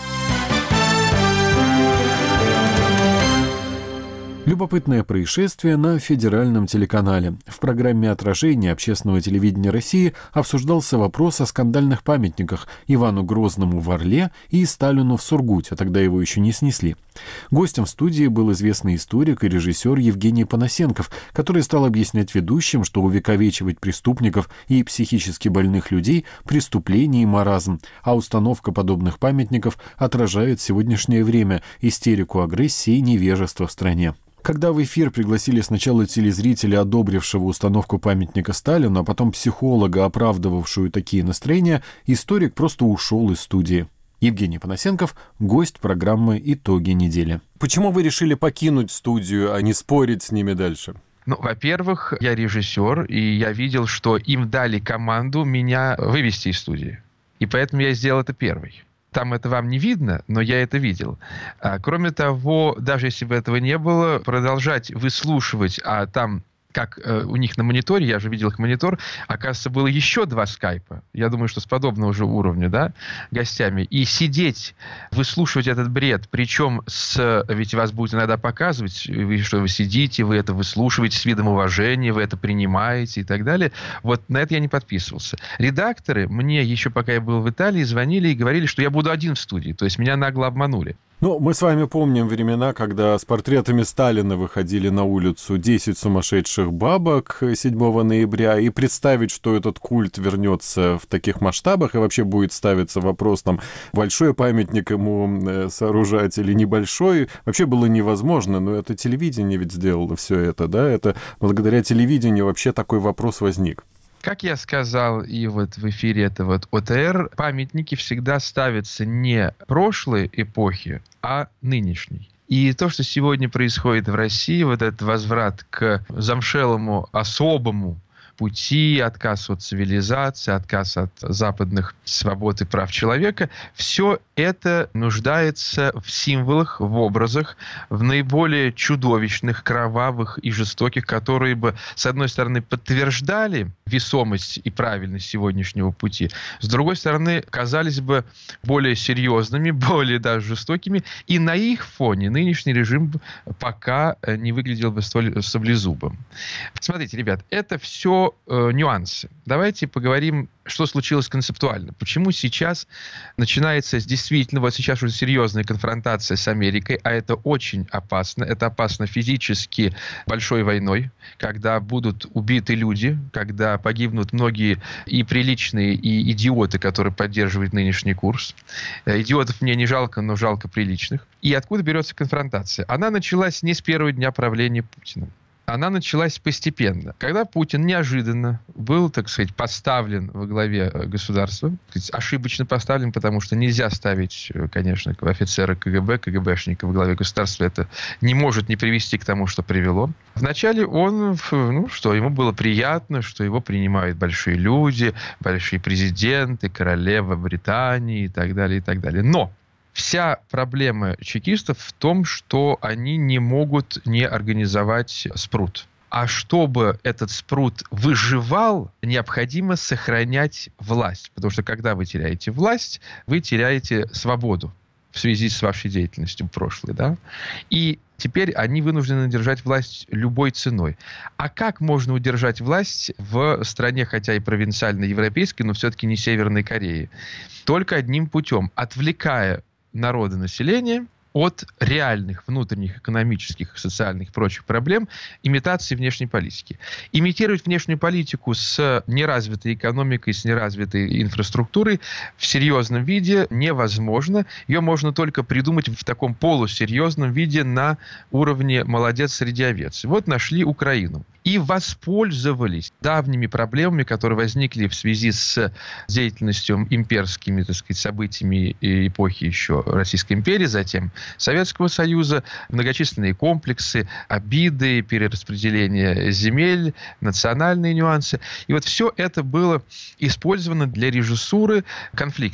Любопытное происшествие на федеральном телеканале. В программе «Отражение» общественного телевидения России обсуждался вопрос о скандальных памятниках Ивану Грозному в Орле и Сталину в Сургуте, тогда его еще не снесли. Гостем в студии был известный историк и режиссер Евгений Панасенков, который стал объяснять ведущим, что увековечивать преступников и психически больных людей – преступление и маразм, а установка подобных памятников отражает сегодняшнее время, истерику агрессии и невежества в стране. Когда в эфир пригласили сначала телезрителя, одобрившего установку памятника Сталину, а потом психолога, оправдывавшую такие настроения, историк просто ушел из студии. Евгений Панасенков, гость программы «Итоги недели». Почему вы решили покинуть студию, а не спорить с ними дальше? Во-первых, я режиссер, и я видел, что им дали команду меня вывести из студии. И поэтому я сделал это первый. Там это вам не видно, но я это видел. Кроме того, даже если бы этого не было, продолжать выслушивать, а там, как у них на мониторе, я же видел их монитор, оказывается, было еще 2 скайпа, я думаю, что с подобного же уровня, да, гостями, и сидеть, выслушивать этот бред, причем ведь вас будет иногда показывать, что вы сидите, вы это выслушиваете с видом уважения, вы это принимаете и так далее, вот на это я не подписывался. Редакторы мне еще пока я был в Италии звонили и говорили, что я буду один в студии, то есть меня нагло обманули. Мы с вами помним времена, когда с портретами Сталина выходили на улицу 10 сумасшедших бабок 7 ноября, и представить, что этот культ вернется в таких масштабах, и вообще будет ставиться вопрос, большой памятник ему сооружать или небольшой, вообще было невозможно, но это телевидение ведь сделало все это, да, это благодаря телевидению вообще такой вопрос возник. Как я сказал и вот в эфире этого ОТР, памятники всегда ставятся не прошлой эпохи, а нынешней. И то, что сегодня происходит в России, вот этот возврат к замшелому особому пути, отказ от цивилизации, отказ от западных свобод и прав человека, все это нуждается в символах, в образах, в наиболее чудовищных, кровавых и жестоких, которые бы, с одной стороны, подтверждали весомость и правильность сегодняшнего пути, с другой стороны, казались бы более серьезными, более даже жестокими, и на их фоне нынешний режим пока не выглядел бы столь саблезубым. Смотрите, ребят, это все нюансы. Давайте поговорим, что случилось концептуально. Почему сейчас начинается действительно, вот сейчас уже серьезная конфронтация с Америкой, а это очень опасно. Это опасно физически большой войной, когда будут убиты люди, когда погибнут многие и приличные, и идиоты, которые поддерживают нынешний курс. Идиотов мне не жалко, но жалко приличных. И откуда берется конфронтация? Она началась не с первого дня правления Путина. Она началась постепенно. Когда Путин неожиданно был, так сказать, поставлен во главе государства, ошибочно поставлен, потому что нельзя ставить, конечно, офицера КГБ, КГБшника во главе государства, это не может не привести к тому, что привело. Вначале он, что ему было приятно, что его принимают большие люди, большие президенты, королева Британии и так далее, и так далее. Но вся проблема чекистов в том, что они не могут не организовать спрут. А чтобы этот спрут выживал, необходимо сохранять власть. Потому что когда вы теряете власть, вы теряете свободу в связи с вашей деятельностью прошлой. Да? И теперь они вынуждены держать власть любой ценой. А как можно удержать власть в стране, хотя и провинциально-европейской, но все-таки не Северной Кореи? Только одним путем. Отвлекая народонаселения от реальных внутренних экономических, социальных и прочих проблем, имитации внешней политики. Имитировать внешнюю политику с неразвитой экономикой, с неразвитой инфраструктурой в серьезном виде невозможно. Ее можно только придумать в таком полусерьезном виде на уровне «молодец среди овец». Вот нашли Украину. И воспользовались давними проблемами, которые возникли в связи с деятельностью имперскими, так сказать, событиями эпохи еще Российской империи, затем Советского Союза, многочисленные комплексы, обиды, перераспределение земель, национальные нюансы. И вот все это было использовано для режиссуры конфликта.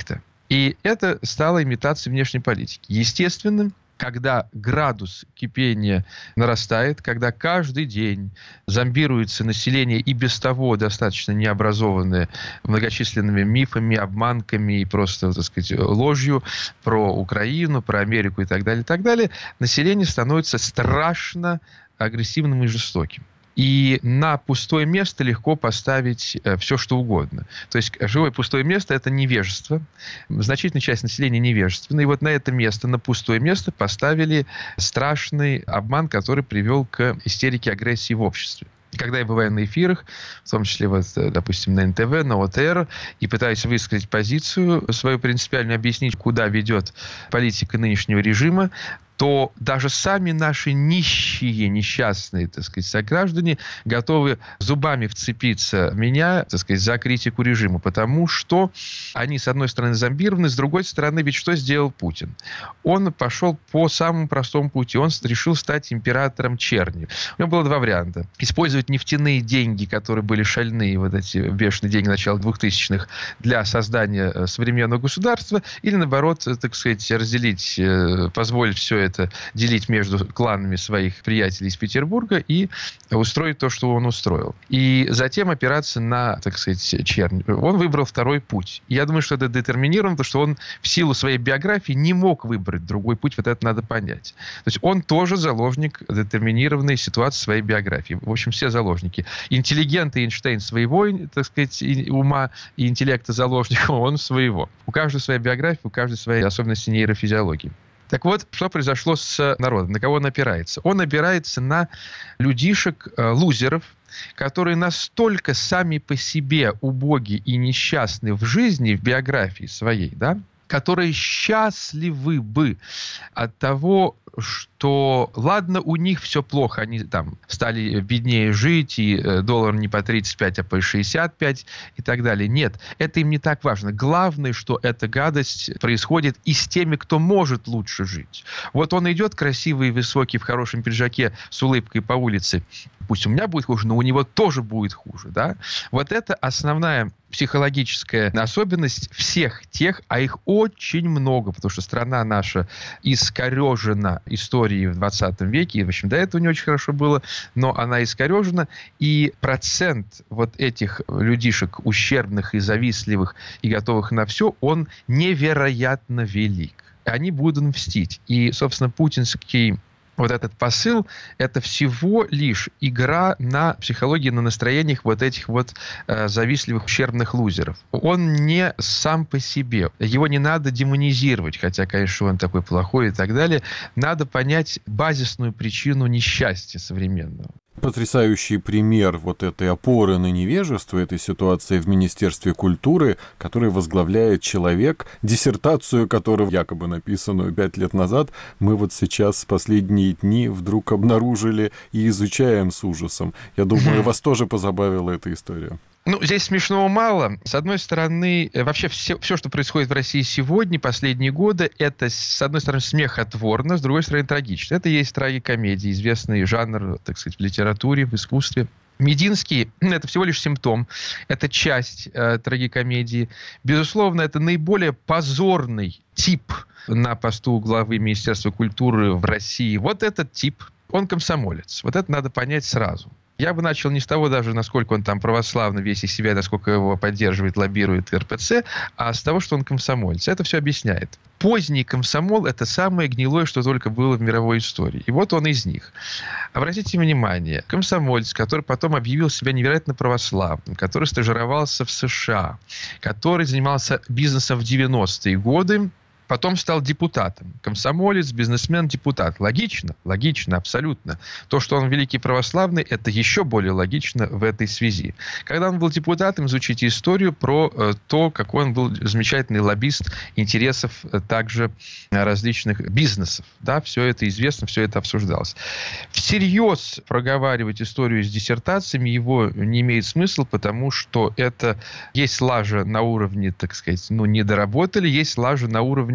И это стало имитацией внешней политики. Естественно, когда градус кипения нарастает, когда каждый день зомбируется население и без того достаточно необразованное многочисленными мифами, обманками и просто, так сказать, ложью про Украину, про Америку и так далее, население становится страшно агрессивным и жестоким. И на пустое место легко поставить все, что угодно. То есть живое пустое место – это невежество. Значительная часть населения невежественна. И вот на это место, на пустое место поставили страшный обман, который привел к истерике агрессии в обществе. Когда я бываю на эфирах, в том числе, вот, допустим, на НТВ, на ОТР, и пытаюсь высказать позицию свою принципиальную, объяснить, куда ведет политика нынешнего режима, то даже сами наши нищие, несчастные, так сказать, сограждане готовы зубами вцепиться в меня, так сказать, за критику режима, потому что они, с одной стороны, зомбированы, с другой стороны, ведь что сделал Путин? Он пошел по самому простому пути. Он решил стать императором черни. У него было два варианта. Использовать нефтяные деньги, которые были шальные, вот эти бешеные деньги начала 2000-х, для создания современного государства, или, наоборот, так сказать, разделить, позволить все это делить между кланами своих приятелей из Петербурга и устроить то, что он устроил. И затем опираться на, так сказать, чернь. Он выбрал второй путь. Я думаю, что это детерминировано, потому что он в силу своей биографии не мог выбрать другой путь. Вот это надо понять. То есть он тоже заложник детерминированной ситуации своей биографии. В общем, все заложники. Интеллигент Эйнштейн своего, так сказать, ума и интеллекта заложника, он своего. У каждого своя биография, у каждого свои особенности нейрофизиологии. Так вот, что произошло с народом? На кого он опирается? Он опирается на людишек, лузеров, которые настолько сами по себе убоги и несчастны в жизни, в биографии своей, да, которые счастливы бы от того, что, ладно, у них все плохо, они там стали беднее жить, и доллар не по 35, а по 65 и так далее. Нет, это им не так важно. Главное, что эта гадость происходит и с теми, кто может лучше жить. Вот он идет красивый, высокий, в хорошем пиджаке, с улыбкой по улице. Пусть у меня будет хуже, но у него тоже будет хуже. Да? Вот это основная психологическая особенность всех тех, а их очень много, потому что страна наша искорежена историей в 20 веке, и, в общем, до этого не очень хорошо было, но она искорежена, и процент вот этих людишек ущербных и завистливых и готовых на все, он невероятно велик. Они будут мстить. И, собственно, путинский вот этот посыл – это всего лишь игра на психологии, на настроениях вот этих вот завистливых, ущербных лузеров. Он не сам по себе. Его не надо демонизировать, хотя, конечно, он такой плохой и так далее. Надо понять базисную причину несчастья современного. Потрясающий пример вот этой опоры на невежество, этой ситуации в Министерстве культуры, который возглавляет человек, диссертацию которого, якобы написанную 5 лет назад, мы вот сейчас в последние дни вдруг обнаружили и изучаем с ужасом. Я думаю, вас тоже позабавила эта история. Ну, здесь смешного мало. С одной стороны, вообще все, что происходит в России сегодня, последние годы, это, с одной стороны, смехотворно, с другой стороны, трагично. Это есть трагикомедия, известный жанр, так сказать, в литературе, в искусстве. Мединский – это всего лишь симптом, это часть трагикомедии. Безусловно, это наиболее позорный тип на посту главы Министерства культуры в России. Вот этот тип, он комсомолец. Вот это надо понять сразу. Я бы начал не с того даже, насколько он там православный весь из себя, насколько его поддерживает, лоббирует РПЦ, а с того, что он комсомолец. Это все объясняет. Поздний комсомол – это самое гнилое, что только было в мировой истории. И вот он из них. Обратите внимание, комсомолец, который потом объявил себя невероятно православным, который стажировался в США, который занимался бизнесом в 90-е годы, потом стал депутатом. Комсомолец, бизнесмен, депутат. Логично? Логично, абсолютно. То, что он великий православный, это еще более логично в этой связи. Когда он был депутатом, изучите историю про то, какой он был замечательный лоббист интересов также различных бизнесов. Да, все это известно, все это обсуждалось. Всерьез проговаривать историю с диссертациями его не имеет смысла, потому что это есть лажа на уровне, так сказать, ну, не доработали, есть лажа на уровне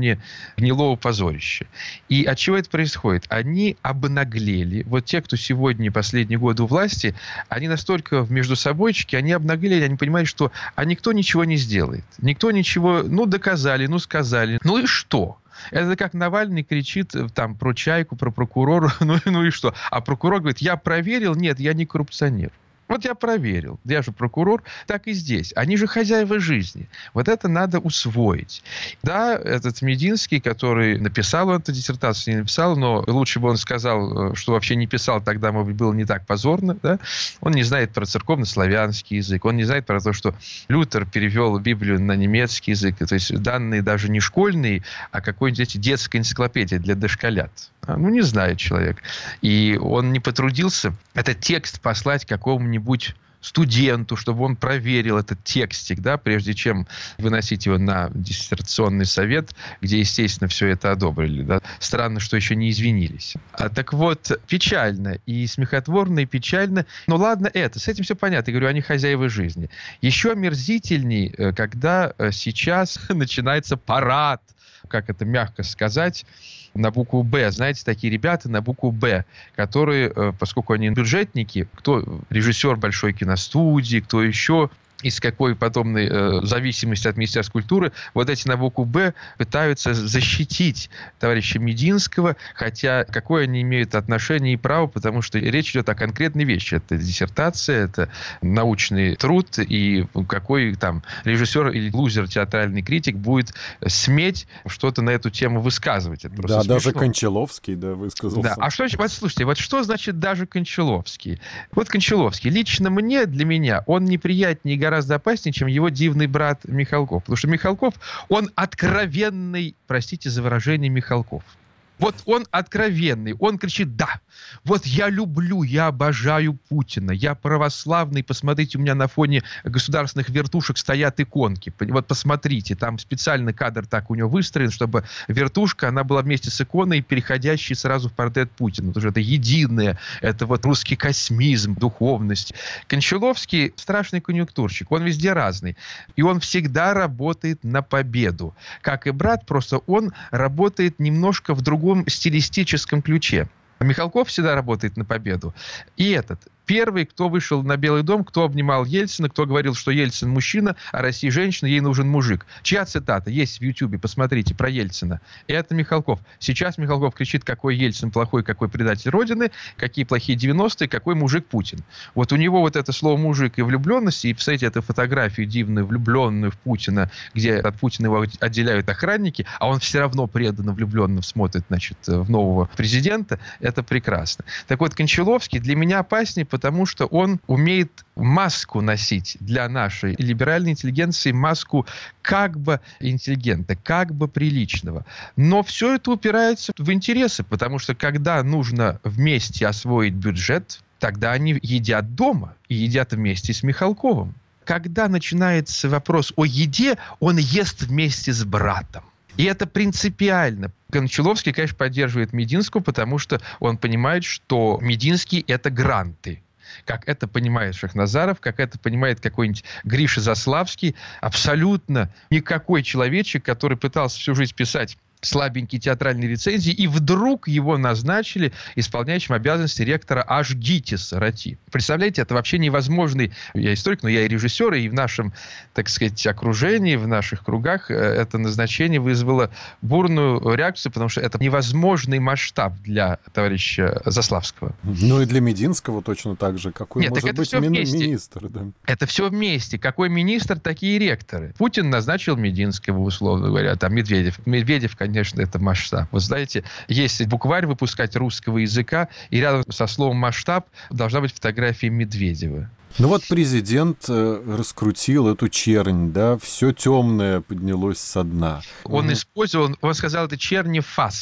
фоне гнилого позорища. И от чего это происходит? Они обнаглели. Вот те, кто сегодня последние годы у власти, они настолько между собойчики, они обнаглели, они понимают, что никто ничего не сделает. Никто ничего, доказали, сказали. Ну и что? Это как Навальный кричит там про Чайку, про прокурора, ну и что? А прокурор говорит, я проверил, нет, я не коррупционер. Вот я проверил, я же прокурор, так и здесь. Они же хозяева жизни. Вот это надо усвоить. Да, этот Мединский, который написал эту диссертацию, не написал, но лучше бы он сказал, что вообще не писал, тогда, может быть, было не так позорно. Да? Он не знает про церковно-славянский язык, он не знает про то, что Лютер перевел Библию на немецкий язык. То есть данные даже не школьные, а какой-нибудь детская энциклопедия для дошколят. Не знает человек. И он не потрудился этот текст послать какому-нибудь студенту, чтобы он проверил этот текстик, да, прежде чем выносить его на диссертационный совет, где, естественно, все это одобрили. Да. Странно, что еще не извинились. Так вот, печально. И смехотворно, и печально. Но ладно это. С этим все понятно. Я говорю, они хозяева жизни. Еще омерзительней, когда сейчас начинается парад, как это мягко сказать, на букву «Б». Знаете, такие ребята на букву «Б», которые, поскольку они бюджетники, кто режиссер большой киностудии, кто еще из какой подобной зависимости от Министерства культуры, вот эти на букву «Б» пытаются защитить товарища Мединского, хотя какое они имеют отношение и право, потому что речь идет о конкретной вещи. Это диссертация, это научный труд, и какой там режиссер или лузер, театральный критик будет сметь что-то на эту тему высказывать. Это да, даже Кончаловский, высказался. Да, а что, вот слушайте, вот что значит даже Кончаловский? Вот Кончаловский, лично для меня, он неприятнее и гораздо опаснее, чем его дивный брат Михалков. Потому что Михалков, он откровенный, простите за выражение, Михалков. Вот он откровенный, он кричит, да, вот я люблю, я обожаю Путина, я православный, посмотрите, у меня на фоне государственных вертушек стоят иконки, вот посмотрите, там специальный кадр так у него выстроен, чтобы вертушка, она была вместе с иконой, переходящей сразу в портрет Путина, потому что это единое, это вот русский космизм, духовность. Кончаловский страшный конъюнктурщик, он везде разный, и он всегда работает на победу. Как и брат, просто он работает немножко в другом стилистическом ключе. Михалков всегда работает на победу. И этот первый, кто вышел на Белый дом, кто обнимал Ельцина, кто говорил, что Ельцин мужчина, а Россия женщина, ей нужен мужик. Чья цитата? Есть в Ютьюбе, посмотрите, про Ельцина. Это Михалков. Сейчас Михалков кричит, какой Ельцин плохой, какой предатель Родины, какие плохие 90-е, какой мужик Путин. Вот у него вот это слово «мужик» и влюбленность, и, кстати, эту фотографию дивную, влюбленную в Путина, где от Путина его отделяют охранники, а он все равно преданно влюбленно смотрит, значит, в нового президента, это прекрасно. Так вот, Кончаловский для меня опаснее, потому что он умеет маску носить для нашей либеральной интеллигенции, маску как бы интеллигента, как бы приличного. Но все это упирается в интересы, потому что когда нужно вместе освоить бюджет, тогда они едят дома и едят вместе с Михалковым. Когда начинается вопрос о еде, он ест вместе с братом. И это принципиально. Кончаловский, конечно, поддерживает Мединского, потому что он понимает, что Мединский – это гранты. Как это понимает Шахназаров, как это понимает какой-нибудь Гриша Заславский. Абсолютно никакой человечек, который пытался всю жизнь писать слабенькие театральные рецензии, и вдруг его назначили исполняющим обязанности ректора аж ГИТИСа РАТИ. Представляете, это вообще невозможный, я историк, но я и режиссер, и в нашем, так сказать, окружении, в наших кругах это назначение вызвало бурную реакцию, потому что это невозможный масштаб для товарища Заславского. Ну и для Мединского точно так же. Какой Нет, может быть министр? Да. Это все вместе. Какой министр, такие ректоры. Путин назначил Мединского, условно говоря, там Медведев, конечно, это масштаб. Вы знаете, если букварь выпускать русского языка, и рядом со словом «масштаб» должна быть фотография Медведева. Ну вот президент раскрутил эту чернь, да, все темное поднялось со дна. Он использовал, он сказал, это черни фас.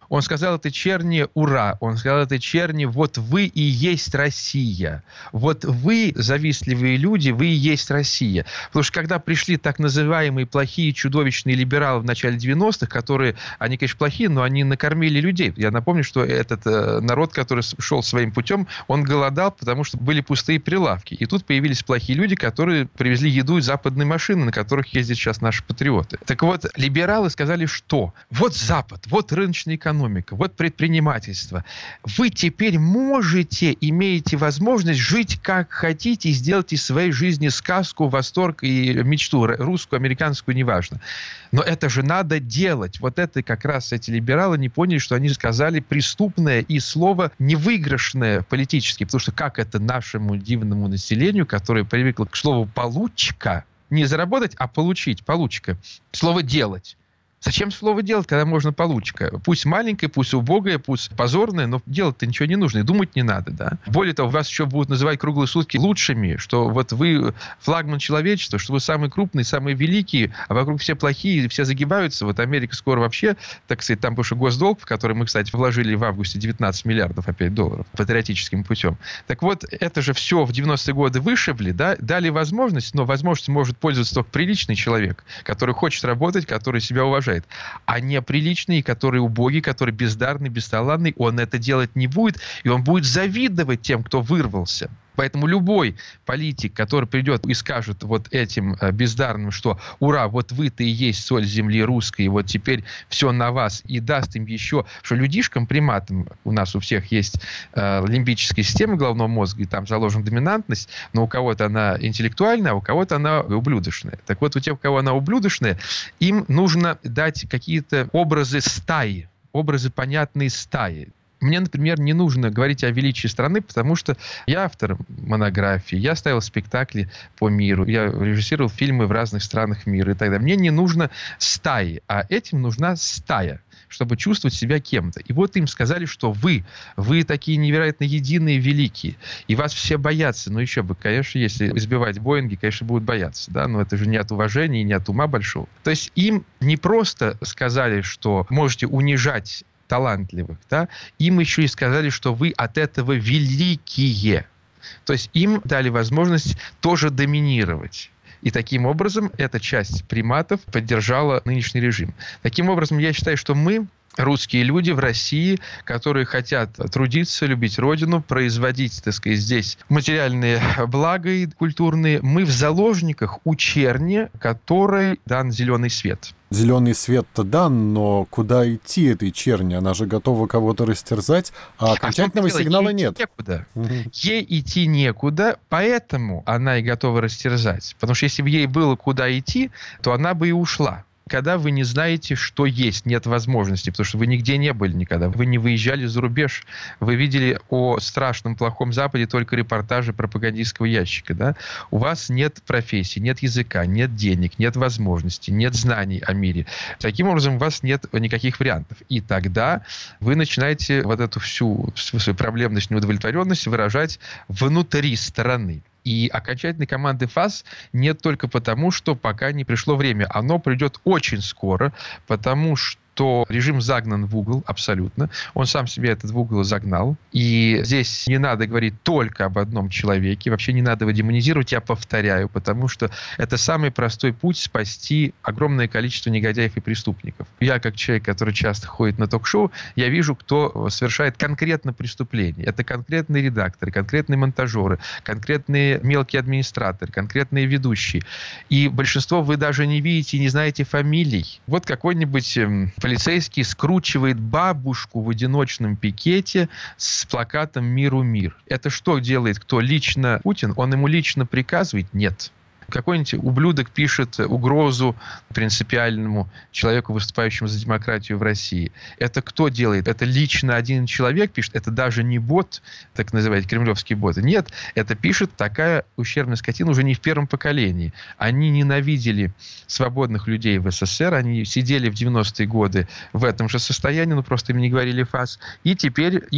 Он сказал этой черни «Ура!». Он сказал этой черни «Вот вы и есть Россия». Вот вы, завистливые люди, вы и есть Россия. Потому что когда пришли так называемые плохие, чудовищные либералы в начале 90-х, которые, они, конечно, плохие, но они накормили людей. Я напомню, что этот народ, который шел своим путем, он голодал, потому что были пустые прилавки. И тут появились плохие люди, которые привезли еду из западной машины, на которых ездят сейчас наши патриоты. Так вот, либералы сказали, что вот Запад, вот рыночная экономика, вот предпринимательство. Вы теперь имеете возможность жить как хотите и сделать из своей жизни сказку, восторг и мечту, русскую, американскую, неважно. Но это же надо делать. Вот это как раз эти либералы не поняли, что они сказали преступное и слово невыигрышное политически. Потому что как это нашему дивному населению, которое привыкло к слову «получка», не заработать, а получить, получка, слово «делать». Зачем слово делать, когда можно получка? Пусть маленькая, пусть убогая, пусть позорная, но делать-то ничего не нужно, и думать не надо, да? Более того, вас еще будут называть круглые сутки лучшими, что вот вы флагман человечества, что вы самый крупный, самый великий, а вокруг все плохие, все загибаются. Вот Америка скоро вообще, так сказать, там больше госдолг, в который мы, кстати, вложили в августе 19 миллиардов опять долларов патриотическим путем. Так вот, это же все в 90-е годы вышибли, да? Дали возможность, но возможность может пользоваться только приличный человек, который хочет работать, который себя уважает. А неприличный, который убогий, который бездарный, бесталанный, он это делать не будет, и он будет завидовать тем, кто вырвался. Поэтому любой политик, который придет и скажет вот этим бездарным, что «Ура, вот вы-то и есть соль земли русской, и вот теперь все на вас», и даст им еще, что людишкам, приматам, у нас у всех есть лимбическая система головного мозга, и там заложена доминантность, но у кого-то она интеллектуальная, а у кого-то она ублюдочная. Так вот, у тех, у кого она ублюдочная, им нужно дать какие-то образы стаи, образы понятные стаи. Мне, например, не нужно говорить о величии страны, потому что я автор монографии, я ставил спектакли по миру, я режиссировал фильмы в разных странах мира и так далее. Мне не нужно стаи, а этим нужна стая, чтобы чувствовать себя кем-то. И вот им сказали, что вы такие невероятно единые, великие, и вас все боятся. Ну, еще бы, конечно, если избивать Боинги, конечно, будут бояться, да, но это же не от уважения и не от ума большого. То есть им не просто сказали, что можете унижать талантливых, да, им еще и сказали, что вы от этого великие. То есть им дали возможность тоже доминировать. И таким образом эта часть приматов поддержала нынешний режим. Таким образом, я считаю, что мы, русские люди в России, которые хотят трудиться, любить родину, производить, так сказать, здесь материальные блага и культурные, мы в заложниках у черни, которой дан зеленый свет. Зеленый свет-то дан, но куда идти этой черни? Она же готова кого-то растерзать, а окончательного сигнала нет. Некуда. Ей идти некуда, поэтому она и готова растерзать. Потому что если бы ей было куда идти, то она бы и ушла. Когда вы не знаете, что есть, нет возможности, потому что вы нигде не были никогда, вы не выезжали за рубеж, вы видели о страшном плохом Западе только репортажи пропагандистского ящика, да? У вас нет профессии, нет языка, нет денег, нет возможностей, нет знаний о мире. Таким образом, у вас нет никаких вариантов. И тогда вы начинаете вот эту всю свою проблемность, неудовлетворенность выражать внутри страны. И окончательной команды ФАС нет только потому, что пока не пришло время. Оно придет очень скоро, потому что режим загнан в угол абсолютно. Он сам себе этот в угол загнал. И здесь не надо говорить только об одном человеке. Вообще не надо его демонизировать, я повторяю, потому что это самый простой путь спасти огромное количество негодяев и преступников. Я, как человек, который часто ходит на ток-шоу, я вижу, кто совершает конкретно преступление. Это конкретные редакторы, конкретные монтажеры, конкретные мелкие администраторы, конкретные ведущие. И большинство вы даже не видите, не знаете фамилий. Вот какой-нибудь полицейский скручивает бабушку в одиночном пикете с плакатом «Миру мир». Это что делает? Кто? Лично Путин? Он ему лично приказывает? Нет. Какой-нибудь ублюдок пишет угрозу принципиальному человеку, выступающему за демократию в России. Это кто делает? Это лично один человек пишет? Это даже не бот, так называемый кремлевские боты. Нет, это пишет такая ущербная скотина уже не в первом поколении. Они ненавидели свободных людей в СССР, они сидели в 90-е годы в этом же состоянии, но просто им не говорили ФАС. И теперь им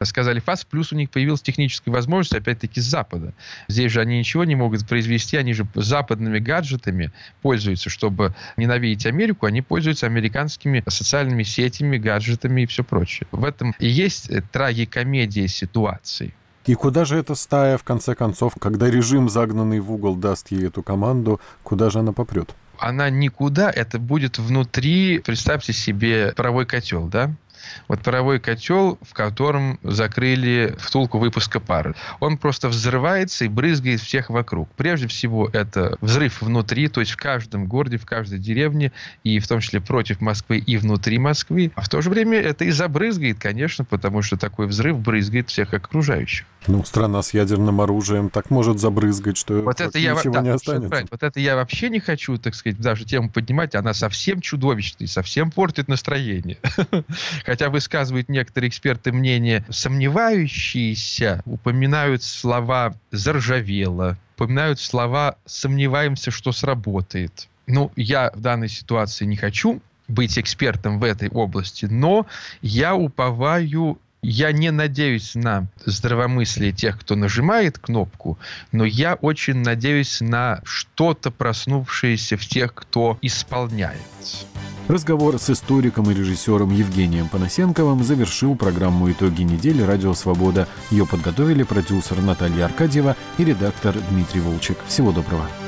сказали фас, плюс у них появилась техническая возможность, опять-таки, с Запада. Здесь же они ничего не могут произвести, они же западными гаджетами пользуются, чтобы ненавидеть Америку, они пользуются американскими социальными сетями, гаджетами и все прочее. В этом и есть трагикомедия ситуации. И куда же эта стая, в конце концов, когда режим, загнанный в угол, даст ей эту команду, куда же она попрет? Она никуда, это будет внутри, представьте себе, паровой котел, да? Вот паровой котел, в котором закрыли втулку выпуска пара. Он просто взрывается и брызгает всех вокруг. Прежде всего, это взрыв внутри, то есть в каждом городе, в каждой деревне, и в том числе против Москвы и внутри Москвы. А в то же время это и забрызгает, конечно, потому что такой взрыв брызгает всех окружающих. Ну, страна с ядерным оружием так может забрызгать, что вот это ничего не останется. Вот это я вообще не хочу, так сказать, даже тему поднимать. Она совсем чудовищная, совсем портит настроение. Хотя высказывают некоторые эксперты мнение сомневающиеся, упоминают слова «заржавело», упоминают слова «сомневаемся, что сработает». Ну, я в данной ситуации не хочу быть экспертом в этой области, но я уповаю, я не надеюсь на здравомыслие тех, кто нажимает кнопку, но я очень надеюсь на что-то проснувшееся в тех, кто исполняет. Разговор с историком и режиссером Евгением Панасенковым завершил программу «Итоги недели» «Радио Свобода». Ее подготовили продюсер Наталья Аркадьева и редактор Дмитрий Волчек. Всего доброго.